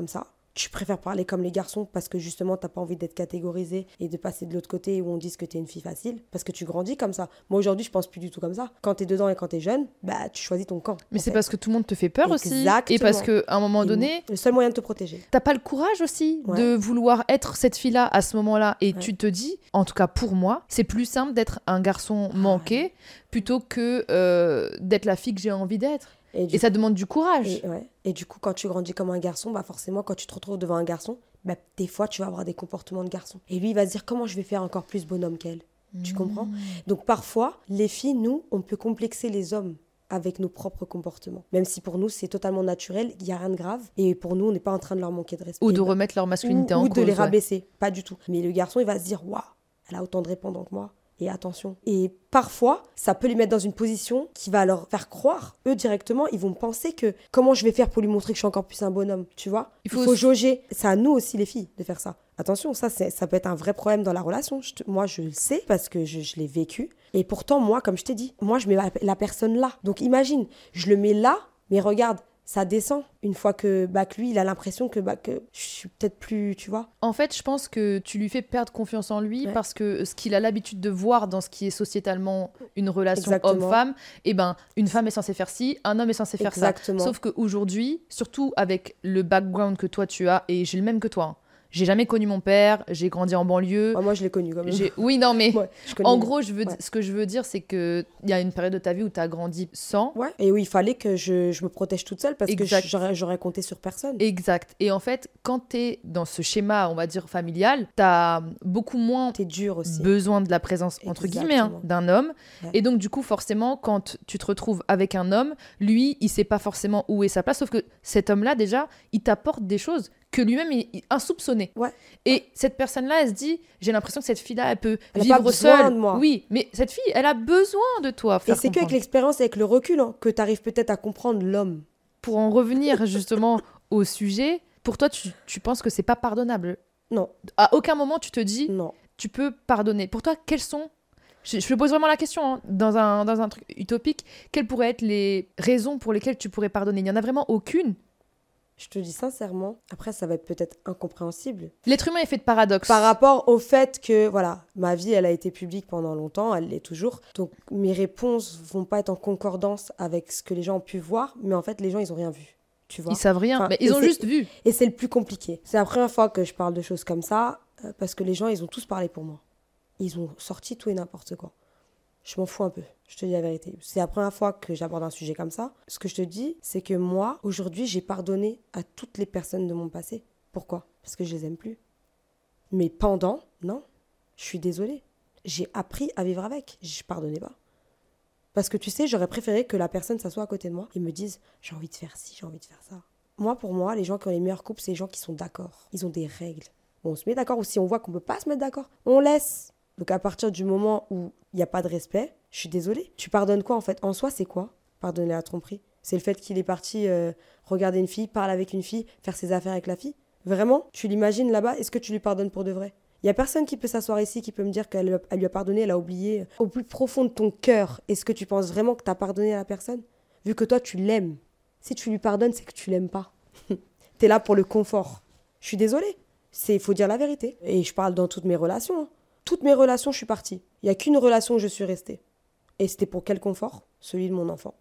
tu préfères parler comme les garçons parce que justement t'as pas envie d'être catégorisé et de passer de l'autre côté où on dise que t'es une fille facile, parce que tu grandis comme ça. Moi aujourd'hui je pense plus du tout comme ça. Quand t'es dedans et quand t'es jeune, bah tu choisis ton camp. Mais c'est fait. parce que tout le monde te fait peur Exactement. aussi, et parce qu'à un moment donné, le seul moyen de te protéger. T'as pas le courage aussi Ouais. de vouloir être cette fille-là à ce moment-là, et Ouais. tu te dis, en tout cas pour moi, c'est plus simple d'être un garçon manqué ouais. plutôt que euh, d'être la fille que j'ai envie d'être. Et, du Et ça demande du courage. Et, ouais. et du coup, quand tu grandis comme un garçon, bah forcément, quand tu te retrouves devant un garçon, bah, des fois, tu vas avoir des comportements de garçon. Et lui, il va se dire comment je vais faire encore plus bonhomme qu'elle. Tu Mmh. comprends ? Donc parfois, les filles, nous, on peut complexer les hommes avec nos propres comportements. Même si pour nous, c'est totalement naturel, il n'y a rien de grave. Et pour nous, on n'est pas en train de leur manquer de respect. Ou de Bah, remettre leur masculinité ou, en ou cause. de les ouais. rabaisser. Pas du tout. Mais le garçon, il va se dire, waouh, elle a autant de répondants que moi. Et attention. Et parfois, ça peut les mettre dans une position qui va leur faire croire, eux directement, ils vont penser que comment je vais faire pour lui montrer que je suis encore plus un bonhomme, tu vois ? Il Il faut faut, aussi- jauger. C'est à nous aussi, les filles, de faire ça. Attention, ça, c'est, ça peut être un vrai problème dans la relation. Je te- moi, je le sais parce que je, je l'ai vécu. Et pourtant, moi, comme je t'ai dit, moi, je mets la, la personne là. Donc imagine, je le mets là, mais regarde, ça descend. Une fois que, bah, que lui, il a l'impression que, bah, que je suis peut-être plus, tu vois. En fait, je pense que tu lui fais perdre confiance en lui Ouais. parce que ce qu'il a l'habitude de voir dans ce qui est sociétalement une relation Exactement. homme-femme, eh ben, une femme est censée faire ci, un homme est censé faire Exactement. ça. Sauf qu'aujourd'hui, surtout avec le background que toi tu as, et j'ai le même que toi, hein. J'ai jamais connu mon père, j'ai grandi en banlieue. Moi, moi, je l'ai connu quand même. J'ai- Oui, non, mais Ouais, je connais. en gros, je veux... Ouais. ce que je veux dire, c'est qu'il y a une période de ta vie où tu as grandi sans. Ouais. Et oui, il fallait que je, je me protège toute seule parce Exact. que j'aurais, j'aurais compté sur personne. Exact. Et en fait, quand tu es dans ce schéma, on va dire, familial, tu as beaucoup moins T'es dur aussi. besoin de la présence, entre Exactement. guillemets, hein, d'un homme. Ouais. Et donc, du coup, forcément, quand tu te retrouves avec un homme, lui, il sait pas forcément où est sa place, sauf que cet homme-là, déjà, il t'apporte des choses que lui-même, il, il insoupçonné. Ouais. Et cette personne-là, elle se dit, j'ai l'impression que cette fille-là, elle peut Elle a vivre pas besoin seule. de moi. Oui, mais cette fille, elle a besoin de toi. Et faire c'est qu'avec comprendre. l'expérience, avec le recul, hein, que t'arrives peut-être à comprendre l'homme. Pour en revenir justement au sujet, pour toi, tu, tu penses que c'est pas pardonnable. Non, À aucun moment, tu te dis, non. tu peux pardonner. Pour toi, quelles sont... Je, je te pose vraiment la question, hein, dans, un, dans un truc utopique, quelles pourraient être les raisons pour lesquelles tu pourrais pardonner ? Il n'y en a vraiment aucune. Je te dis sincèrement, après, ça va être peut-être incompréhensible. L'être humain est fait de paradoxes. Par rapport au fait que, voilà, ma vie, elle a été publique pendant longtemps, elle l'est toujours. Donc, mes réponses vont pas être en concordance avec ce que les gens ont pu voir, mais en fait, les gens, ils ont rien vu. Tu vois ? Ils savent rien, Enfin, mais ils et ont c'est- juste vu. Et c'est le plus compliqué. C'est la première fois que je parle de choses comme ça, euh, parce que les gens, ils ont tous parlé pour moi. Ils ont sorti tout et n'importe quoi. Je m'en fous un peu, je te dis la vérité. C'est la première fois que j'aborde un sujet comme ça. Ce que je te dis, c'est que moi, aujourd'hui, j'ai pardonné à toutes les personnes de mon passé. Pourquoi ? Parce que je les aime plus. Mais pendant, non, je suis désolée. J'ai appris à vivre avec. Je pardonnais pas. Parce que tu sais, j'aurais préféré que la personne s'assoie à côté de moi et me dise « j'ai envie de faire ci, j'ai envie de faire ça ». Moi, pour moi, les gens qui ont les meilleurs couples, c'est les gens qui sont d'accord. Ils ont des règles. Bon, on se met d'accord, ou si on voit qu'on ne peut pas se mettre d'accord, on laisse. Donc à partir du moment où il n'y a pas de respect, je suis désolée. Tu pardonnes quoi en fait ? En soi, c'est quoi ? Pardonner la tromperie. C'est le fait qu'il est parti euh, regarder une fille, parler avec une fille, faire ses affaires avec la fille. Vraiment ? Tu l'imagines là-bas ? Est-ce que tu lui pardonnes pour de vrai ? Il n'y a personne qui peut s'asseoir ici, qui peut me dire qu'elle elle lui a pardonné, elle a oublié. Au plus profond de ton cœur, est-ce que tu penses vraiment que tu as pardonné à la personne ? Vu que toi, tu l'aimes. Si tu lui pardonnes, c'est que tu l'aimes pas. T'es là pour le confort. Je suis désolée. Il faut dire la vérité. Et je parle dans toutes mes relations. Hein. Toutes mes relations, je suis partie. Il n'y a qu'une relation où je suis restée. Et c'était pour quel confort ? Celui de mon enfant.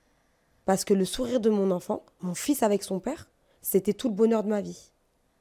Parce que le sourire de mon enfant, mon fils avec son père, c'était tout le bonheur de ma vie.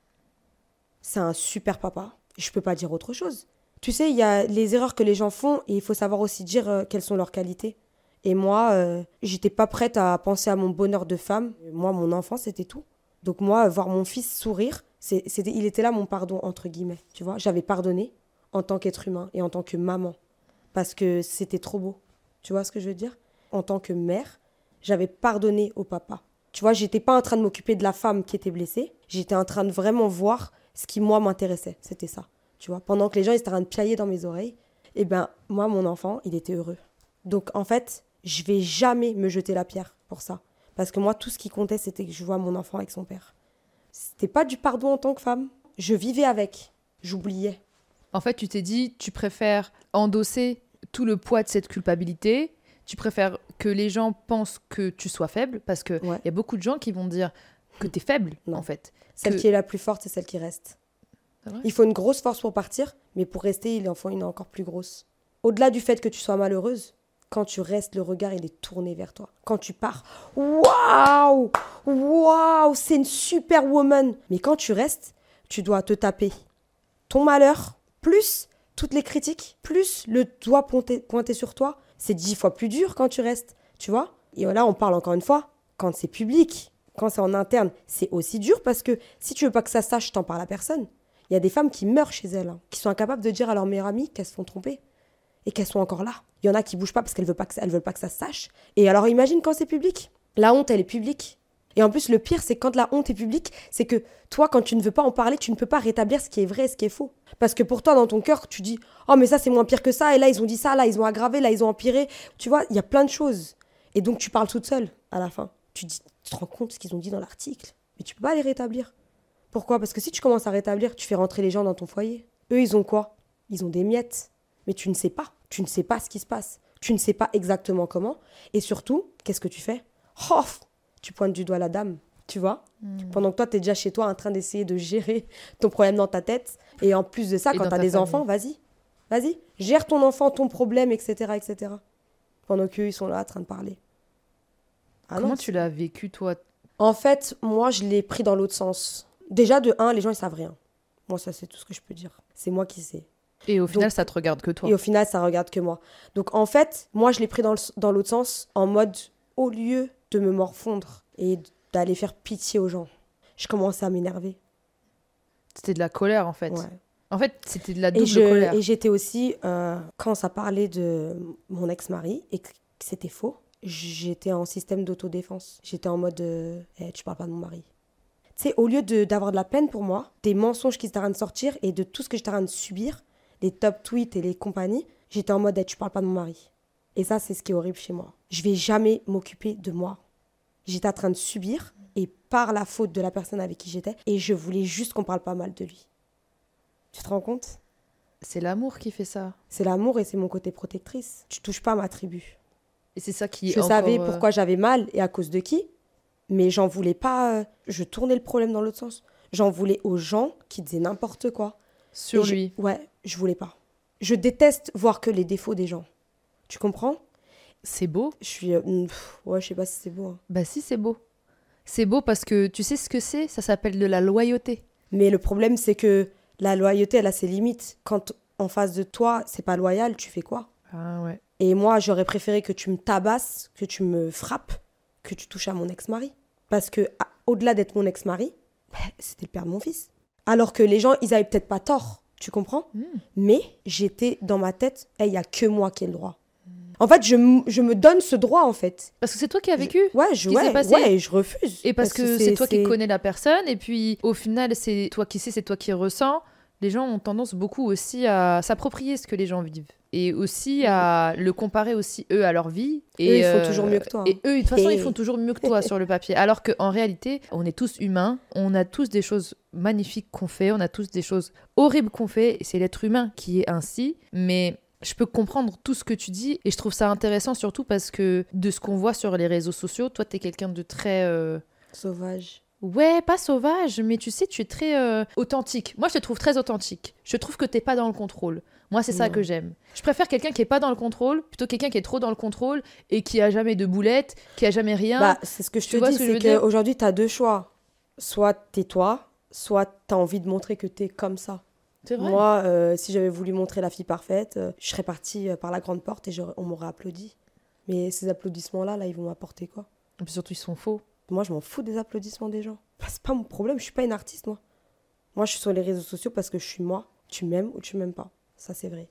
C'est un super papa. Je peux pas dire autre chose. Tu sais, il y a les erreurs que les gens font et il faut savoir aussi dire euh, quelles sont leurs qualités. Et moi, euh, j'étais pas prête à penser à mon bonheur de femme. Moi, mon enfant, c'était tout. Donc moi, voir mon fils sourire, c'est, c'était, il était là mon pardon, entre guillemets. Tu vois, j'avais pardonné en tant qu'être humain et en tant que maman. Parce que c'était trop beau. Tu vois ce que je veux dire ? En tant que mère, j'avais pardonné au papa. Tu vois, j'étais pas en train de m'occuper de la femme qui était blessée. J'étais en train de vraiment voir ce qui, moi, m'intéressait. C'était ça. Tu vois, pendant que les gens ils étaient en train de piailler dans mes oreilles, eh ben, moi, mon enfant, il était heureux. Donc, en fait, je vais jamais me jeter la pierre pour ça. Parce que moi, tout ce qui comptait, c'était que je vois mon enfant avec son père. C'était pas du pardon en tant que femme. Je vivais avec. J'oubliais. En fait, tu t'es dit, tu préfères endosser tout le poids de cette culpabilité. Tu préfères que les gens pensent que tu sois faible, parce qu'il Ouais. y a beaucoup de gens qui vont dire que t'es faible, Non. en fait. Celle Que- qui est la plus forte, c'est celle qui reste. C'est vrai. Il faut une grosse force pour partir, mais pour rester, il en faut une encore plus grosse. Au-delà du fait que tu sois malheureuse, quand tu restes, le regard, il est tourné vers toi. Quand tu pars, waouh, waouh, c'est une super woman. Mais quand tu restes, tu dois te taper ton malheur, plus toutes les critiques, plus le doigt pointé, pointé sur toi. C'est dix fois plus dur quand tu restes, tu vois. Et là, on parle encore une fois, quand c'est public, quand c'est en interne, c'est aussi dur parce que si tu veux pas que ça sache, t'en parles à personne. Il y a des femmes qui meurent chez elles, hein, qui sont incapables de dire à leur meilleure amie qu'elles se font tromper et qu'elles sont encore là. Il y en a qui bougent pas parce qu'elles veulent pas que ça, elles veulent pas que ça se sache. Et alors imagine quand c'est public. La honte, elle est publique. Et en plus, le pire, c'est quand la honte est publique, c'est que toi, quand tu ne veux pas en parler, tu ne peux pas rétablir ce qui est vrai et ce qui est faux. Parce que pour toi, dans ton cœur, tu dis « Oh, mais ça, c'est moins pire que ça. Et là, ils ont dit ça. Là, ils ont aggravé. Là, ils ont empiré. » Tu vois, il y a plein de choses. Et donc, tu parles toute seule à la fin. Tu, dis, tu te rends compte de ce qu'ils ont dit dans l'article. Mais tu peux pas les rétablir. Pourquoi ? Parce que si tu commences à rétablir, tu fais rentrer les gens dans ton foyer. Eux, ils ont quoi ? Ils ont des miettes. Mais tu ne sais pas. Tu ne sais pas ce qui se passe. Tu ne sais pas exactement comment. Et surtout, qu'est-ce que tu fais ? Oh, tu pointes du doigt la dame, tu vois ? mmh. Pendant que toi, tu es déjà chez toi en train d'essayer de gérer ton problème dans ta tête. Et en plus de ça, Et quand tu as ta des famille. enfants, vas-y. Vas-y. Gère ton enfant, ton problème, et cetera, et cetera. Pendant qu'eux, ils sont là en train de parler. Ah Comment non, tu l'as vécu, toi ? En fait, moi, je l'ai pris dans l'autre sens. Déjà, de un, les gens, ils savent rien. Moi, ça, c'est tout ce que je peux dire. C'est moi qui sais. Et au Donc- final, ça te regarde que toi. Et au final, ça regarde que moi. Donc, en fait, moi, je l'ai pris dans, le- dans l'autre sens, en mode, au lieu de me morfondre et d'aller faire pitié aux gens, je commençais à m'énerver. C'était de la colère, en fait. Ouais. En fait, c'était de la Et, double je, colère. et j'étais aussi, euh, quand ça parlait de mon ex-mari et que c'était faux, j'étais en système d'autodéfense. J'étais en mode, euh, Eh, tu parles pas de mon mari. Tu sais, au lieu de, d'avoir de la peine pour moi, des mensonges qui étaient en train de sortir et de tout ce que j'étais en train de subir, les top tweets et les compagnies, j'étais en mode, Eh, tu parles pas de mon mari. Et ça, c'est ce qui est horrible chez moi. Je vais jamais m'occuper de moi. J'étais en train de subir et par la faute de la personne avec qui j'étais, et je voulais juste qu'on parle pas mal de lui. Tu te rends compte ? C'est l'amour qui fait ça. C'est l'amour et c'est mon côté protectrice. Tu touches pas à ma tribu. Et c'est ça qui est Je encore, savais euh, pourquoi j'avais mal et à cause de qui, mais j'en voulais pas. euh, Je tournais le problème dans l'autre sens. J'en voulais aux gens qui disaient n'importe quoi. sur Et je- lui. Ouais, je voulais pas. Je déteste voir que les défauts des gens. Tu comprends ? C'est beau. Je suis. euh, pff, ouais, je sais pas si c'est beau. hein. Bah si, c'est beau. C'est beau parce que tu sais ce que c'est ? Ça s'appelle de la loyauté. Mais le problème, c'est que la loyauté, elle a ses limites. Quand en face de toi, c'est pas loyal, tu fais quoi ? Ah ouais. Et moi, j'aurais préféré que tu me tabasses, que tu me frappes, que tu touches à mon ex-mari. Parce que, à- au-delà d'être mon ex-mari, bah, c'était le père de mon fils. Alors que les gens, ils avaient peut-être pas tort, tu comprends ? Mm. Mais j'étais dans ma tête, il y a que moi qui ai le droit. En fait, je, m- je me donne ce droit, en fait. Parce que c'est toi qui as vécu. Ouais, je, qui s'est ouais, passé. ouais, et je refuse. Et parce, que, c'est toi qui c'est- connais la personne. Et puis, au final, c'est toi qui sais, c'est toi qui ressens. Les gens ont tendance beaucoup aussi à s'approprier ce que les gens vivent. Et aussi à le comparer aussi, eux, à leur vie. Et, Eux, ils font euh, toujours mieux que toi, hein. Et eux, de toute façon, Et- ils font toujours mieux que toi sur le papier. Alors qu'en réalité, on est tous humains. On a tous des choses magnifiques qu'on fait. On a tous des choses horribles qu'on fait. Et c'est l'être humain qui est ainsi. Mais je peux comprendre tout ce que tu dis. Et je trouve ça intéressant surtout parce que de ce qu'on voit sur les réseaux sociaux, toi, t'es quelqu'un de très... euh, Sauvage. Ouais, pas sauvage, mais tu sais, tu es très euh, authentique. Moi, je te trouve très authentique. Je trouve que t'es pas dans le contrôle. Moi, c'est ça Non. que j'aime. Je préfère quelqu'un qui est pas dans le contrôle, plutôt quelqu'un qui est trop dans le contrôle et qui a jamais de boulettes, qui a jamais rien. Bah, c'est ce que je Tu te vois dis, ce que je c'est veux dire qu'aujourd'hui, tu as deux choix. Soit t'es toi, soit t'as envie de montrer que t'es comme ça. c'est vrai. Moi, euh, si j'avais voulu montrer la fille parfaite, euh, je serais partie euh, par la grande porte et j'aurais- on m'aurait applaudi. Mais ces applaudissements-là, là, ils vont m'apporter quoi ? Et puis surtout, ils sont faux. Moi, je m'en fous des applaudissements des gens. Bah, c'est pas mon problème, je suis pas une artiste, moi. Moi, je suis sur les réseaux sociaux parce que je suis moi. Tu m'aimes ou tu m'aimes pas. Ça, c'est vrai.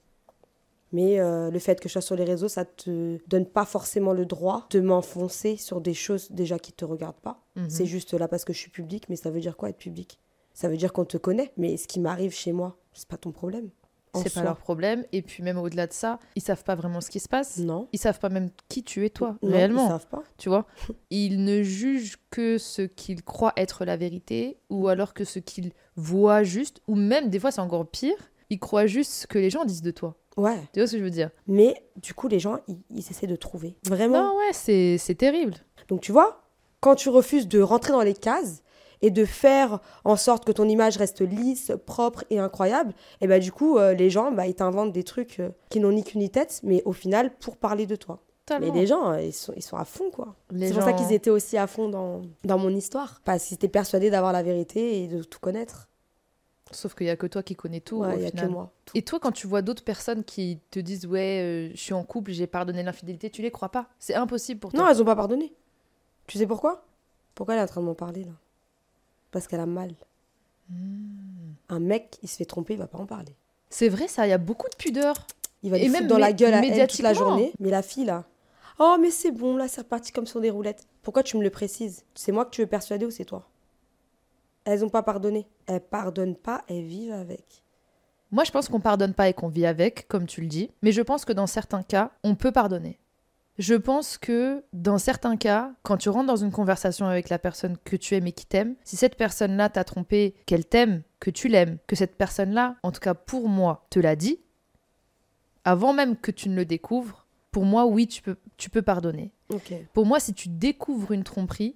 Mais euh, le fait que je sois sur les réseaux, ça te donne pas forcément le droit de m'enfoncer sur des choses déjà qui te regardent pas. Mhm. C'est juste là parce que je suis public, mais ça veut dire quoi être public ? Ça veut dire qu'on te connaît. Mais ce qui m'arrive chez moi, c'est pas ton problème. En C'est pas soi. leur problème. Et puis même au-delà de ça, ils savent pas vraiment ce qui se passe. Non. Ils savent pas même qui tu es toi, Non, réellement. Ils savent pas. Tu vois, ils ne jugent que ce qu'ils croient être la vérité, ou alors que ce qu'ils voient juste, ou même des fois c'est encore pire, ils croient juste ce que les gens disent de toi. Ouais. Tu vois ce que je veux dire? Mais du coup, les gens, ils, ils essaient de trouver. Vraiment. Non, ouais, c'est c'est terrible. Donc tu vois, quand tu refuses de rentrer dans les cases, et de faire en sorte que ton image reste lisse, propre et incroyable, et bah du coup, euh, les gens, bah, ils t'inventent des trucs euh, qui n'ont ni queue ni tête, mais au final, pour parler de toi. Totalement. Mais les gens, euh, ils sont, ils sont à fond, quoi. Les C'est gens... pour ça qu'ils étaient aussi à fond dans, dans mon histoire. Parce qu'ils étaient persuadés d'avoir la vérité et de tout connaître. Sauf qu'il n'y a que toi qui connais tout. Ouais, au il n'y a final. que moi. Tout. Et toi, quand tu vois d'autres personnes qui te disent « Ouais, euh, je suis en couple, j'ai pardonné l'infidélité », tu les crois pas. C'est impossible pour toi. Non, elles n'ont pas pardonné. Tu sais pourquoi ? Pourquoi elle est en train de m'en parler, là ? Parce qu'elle a mal. Mmh. Un mec, il se fait tromper, il va pas en parler. C'est vrai, ça, il y a beaucoup de pudeur. Il va Et lui même foutre dans la mé- gueule à elle toute la médiatiquement. journée. Mais la fille, là... Oh, mais c'est bon, là, c'est reparti comme sur des roulettes. Pourquoi tu me le précises ? C'est moi que tu veux persuader ou c'est toi ? Elles n'ont pas pardonné. Elles pardonnent pas, elles vivent avec. Moi, je pense qu'on pardonne pas et qu'on vit avec, comme tu le dis. Mais je pense que dans certains cas, on peut pardonner. Je pense que dans certains cas, quand tu rentres dans une conversation avec la personne que tu aimes et qui t'aime, si cette personne-là t'a trompé, qu'elle t'aime, que tu l'aimes, que cette personne-là, en tout cas pour moi, te l'a dit, avant même que tu ne le découvres, pour moi, oui, tu peux, tu peux pardonner. Okay. Pour moi, si tu découvres une tromperie,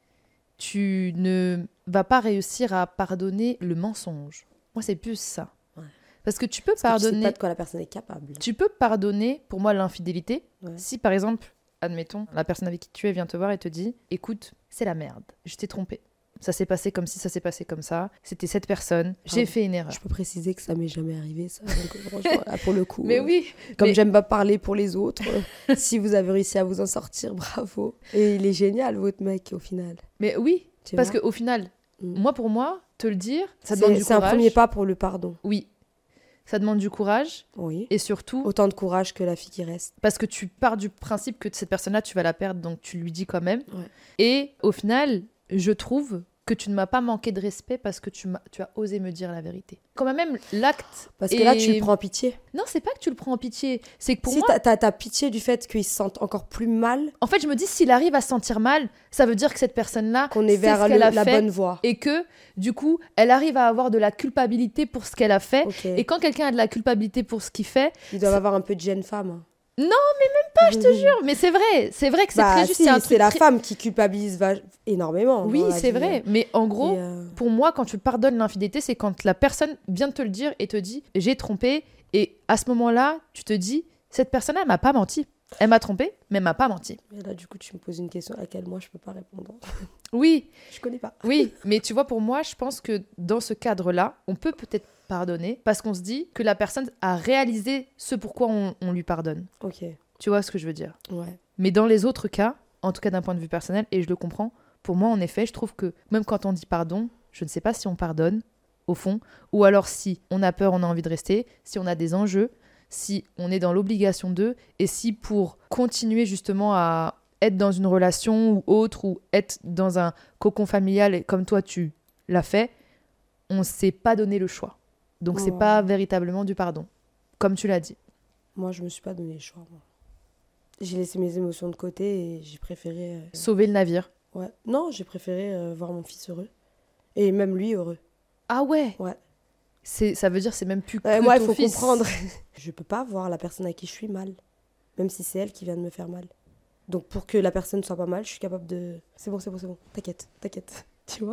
tu ne vas pas réussir à pardonner le mensonge. Moi, c'est plus ça. Ouais. Parce que tu peux Parce pardonner... que tu sais pas de quoi la personne est capable. Tu peux pardonner, pour moi, l'infidélité. Ouais. Si, par exemple, admettons, la personne avec qui tu es vient te voir et te dit « Écoute, c'est la merde, je t'ai trompé. Ça s'est passé comme si ça s'est passé comme ça. C'était cette personne, j'ai Pardon. fait une erreur. Je peux préciser que ça m'est jamais arrivé, ça. Donc, franchement, là, pour le coup. » Mais oui. Comme mais... j'aime pas parler pour les autres, euh, si vous avez réussi à vous en sortir, bravo. Et il est génial, votre mec, au final. Mais oui, Tu parce vois qu'au final, Mm. moi, pour moi, te le dire, ça C'est demande du c'est un courage. premier pas pour le pardon. Oui. Ça demande du courage. Oui. Et surtout, Autant de courage que la fille qui reste. parce que tu pars du principe que cette personne-là, tu vas la perdre, donc tu lui dis quand même. Ouais. Et au final, je trouve que tu ne m'as pas manqué de respect parce que tu, m'as, tu as osé me dire la vérité. Quand même, l'acte... Parce que est- là, tu le prends en pitié. Non, c'est pas que tu le prends en pitié. C'est que pour si moi... t'as, t'as, t'as pitié du fait qu'ils se sentent encore plus mal, En fait, je me dis, s'il arrive à se sentir mal, ça veut dire que cette personne-là qu'on est sait vers ce le- qu'elle a la fait bonne voie. et que, du coup, elle arrive à avoir de la culpabilité pour ce qu'elle a fait. Ok. Et quand quelqu'un a de la culpabilité pour ce qu'il fait, Ils doivent avoir un peu de gêne femme. Non, mais même pas, je te jure. mais c'est vrai, c'est vrai que c'est Bah, très juste. si, c'est un c'est truc la très- femme qui culpabilise va- énormément. Oui, dans la c'est vie. vrai. Mais en gros, Et, euh, pour moi, quand tu pardonnes l'infidélité, c'est quand la personne vient de te le dire et te dit « j'ai trompé ». Et à ce moment-là, tu te dis « cette personne-là, elle m'a pas menti. Elle m'a trompé, mais elle m'a pas menti. Et là, du coup, tu me poses une question à laquelle moi, je peux pas répondre. » Oui, Je connais pas. oui. Mais tu vois, pour moi, je pense que dans ce cadre-là, on peut peut-être pardonner parce qu'on se dit que la personne a réalisé ce pourquoi on, on lui pardonne. Ok, Tu vois ce que je veux dire ? ouais. Mais dans les autres cas, en tout cas d'un point de vue personnel, et je le comprends, pour moi, en effet, je trouve que même quand on dit pardon, je ne sais pas si on pardonne, au fond, ou alors si on a peur, on a envie de rester, si on a des enjeux, si on est dans l'obligation d'eux, et si pour continuer justement à être dans une relation ou autre, ou être dans un cocon familial, et comme toi tu l'as fait, on ne s'est pas donné le choix. Donc c'est Ouais. pas véritablement du pardon, comme tu l'as dit. Moi, je me suis pas donné le choix. Moi. J'ai laissé mes émotions de côté et j'ai préféré. euh, Sauver le navire. Ouais. Non, j'ai préféré euh, voir mon fils heureux. Et même lui heureux. Ah ouais, Ouais. c'est, ça veut dire c'est même plus que Ouais, moi, il ton faut fils. comprendre. Je peux pas voir la personne à qui je suis mal. Même si c'est elle qui vient de me faire mal. Donc, pour que la personne soit pas mal, je suis capable de. C'est bon, c'est bon, c'est bon. T'inquiète, t'inquiète. Tu vois ?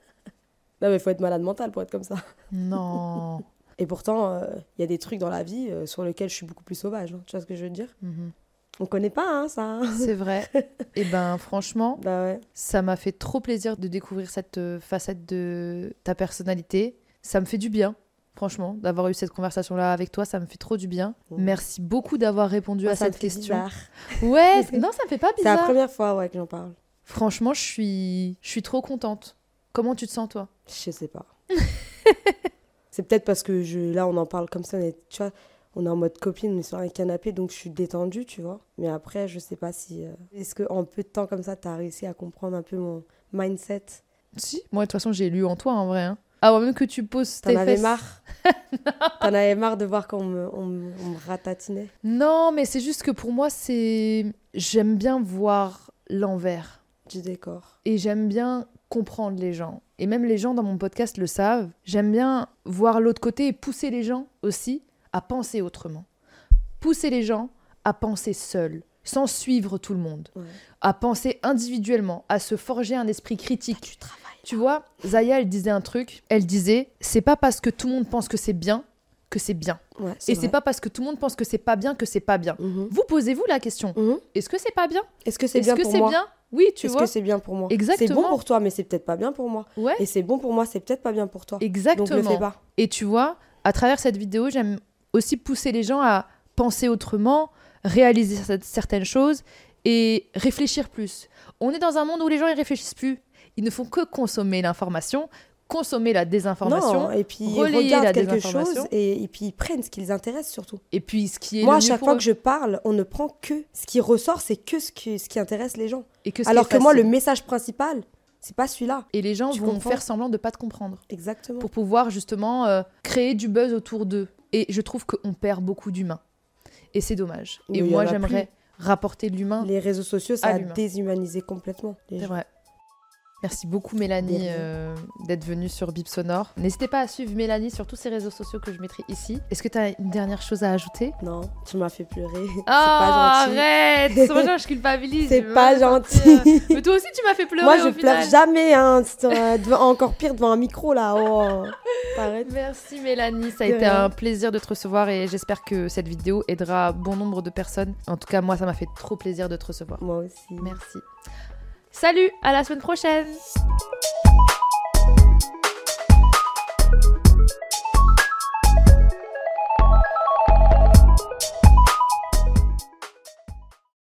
Non, mais il faut être malade mental pour être comme ça. Non. Et pourtant, il y a des trucs dans la vie euh, sur lesquels je suis beaucoup plus sauvage. Hein. Tu vois ce que je veux dire ? Mhm. On connaît pas, hein, ça. hein. C'est vrai. Et ben franchement, Bah ouais. ça m'a fait trop plaisir de découvrir cette euh, facette de ta personnalité. Ça me fait du bien, franchement, d'avoir eu cette conversation-là avec toi. Ça me fait trop du bien. Mmh. Merci beaucoup d'avoir répondu Moi, à ça me cette fait question. bizarre. Ouais, c- non, ça me fait pas C'est la bizarre. première fois ouais, que j'en parle. Franchement, je suis, je suis trop contente. Comment tu te sens, toi ? Je sais pas. C'est peut-être parce que je... là, on en parle comme ça. On est, tu vois, on est en mode copine, on est sur un canapé, donc je suis détendue, tu vois. Mais après, je sais pas si... euh, Est-ce qu'en peu de temps comme ça, t'as réussi à comprendre un peu mon mindset ? Si. Moi, de toute façon, j'ai lu en toi, en vrai. Hein. Avant même que tu poses T'en tes avais fesses. marre T'en avais marre de voir qu'on me, on, me- on me ratatinait ? Non, mais c'est juste que pour moi, c'est... J'aime bien voir l'envers. Du décor. Et j'aime bien comprendre les gens. Et même les gens dans mon podcast le savent. J'aime bien voir l'autre côté et pousser les gens aussi à penser autrement. Pousser les gens à penser seuls, sans suivre tout le monde. Ouais. À penser individuellement, à se forger un esprit critique. Du travail. Tu vois, Zaya, elle disait un truc. Elle disait, c'est pas parce que tout le monde pense que c'est bien que c'est bien. Ouais, c'est Et vrai. c'est pas parce que tout le monde pense que c'est pas bien que c'est pas bien. Mhm. Vous posez-vous la question. Mhm. Est-ce que c'est pas bien? Est-ce que c'est Est-ce bien que pour c'est moi bien? Oui, tu Est-ce vois. que c'est bien pour moi? Exactement. C'est bon pour toi, mais c'est peut-être pas bien pour moi. Ouais, Et c'est bon pour moi, c'est peut-être pas bien pour toi. exactement. Donc le fais pas. Et tu vois, à travers cette vidéo, j'aime aussi pousser les gens à penser autrement, réaliser cer- certaines choses et réfléchir plus. On est dans un monde où les gens ils réfléchissent plus. Ils ne font que consommer l'information, consommer la désinformation, Non, et puis ils relayer regardent la quelque désinformation. chose et, et puis ils prennent ce qui les intéresse surtout. et puis ce qui est Moi, le à mieux chaque pour fois eux. que je parle, on ne prend que ce qui ressort, c'est que ce qui, ce qui intéresse les gens. Et que ce qui Alors est que moi, le facile. message principal, c'est pas celui-là. Et les gens Tu vont comprends faire semblant de pas te comprendre Exactement. pour pouvoir justement euh, créer du buzz autour d'eux. Et je trouve qu'on perd beaucoup d'humains. Et c'est dommage. Mais Et il y moi, en a j'aimerais rapporter de l'humain. Les réseaux sociaux, ça à a l'humain. déshumanisé complètement les C'est gens. vrai. Merci beaucoup Mélanie De rien. euh, d'être venue sur Bip Sonore. N'hésitez pas à suivre Mélanie sur tous ses réseaux sociaux que je mettrai ici. Est-ce que tu as une dernière chose à ajouter? Non, tu m'as fait pleurer. Oh, c'est pas gentil. arrête. C'est vrai, je culpabilise. C'est je veux pas même gentil. sortir. Mais toi aussi, tu m'as fait pleurer Moi, je au pleure final. jamais, hein. C'est, euh, devant- encore pire devant un micro, là. Oh, t'arrêtes. Merci Mélanie, ça a De été rien. un plaisir de te recevoir et j'espère que cette vidéo aidera bon nombre de personnes. En tout cas, moi, ça m'a fait trop plaisir de te recevoir. Moi aussi. Merci. Salut, à la semaine prochaine.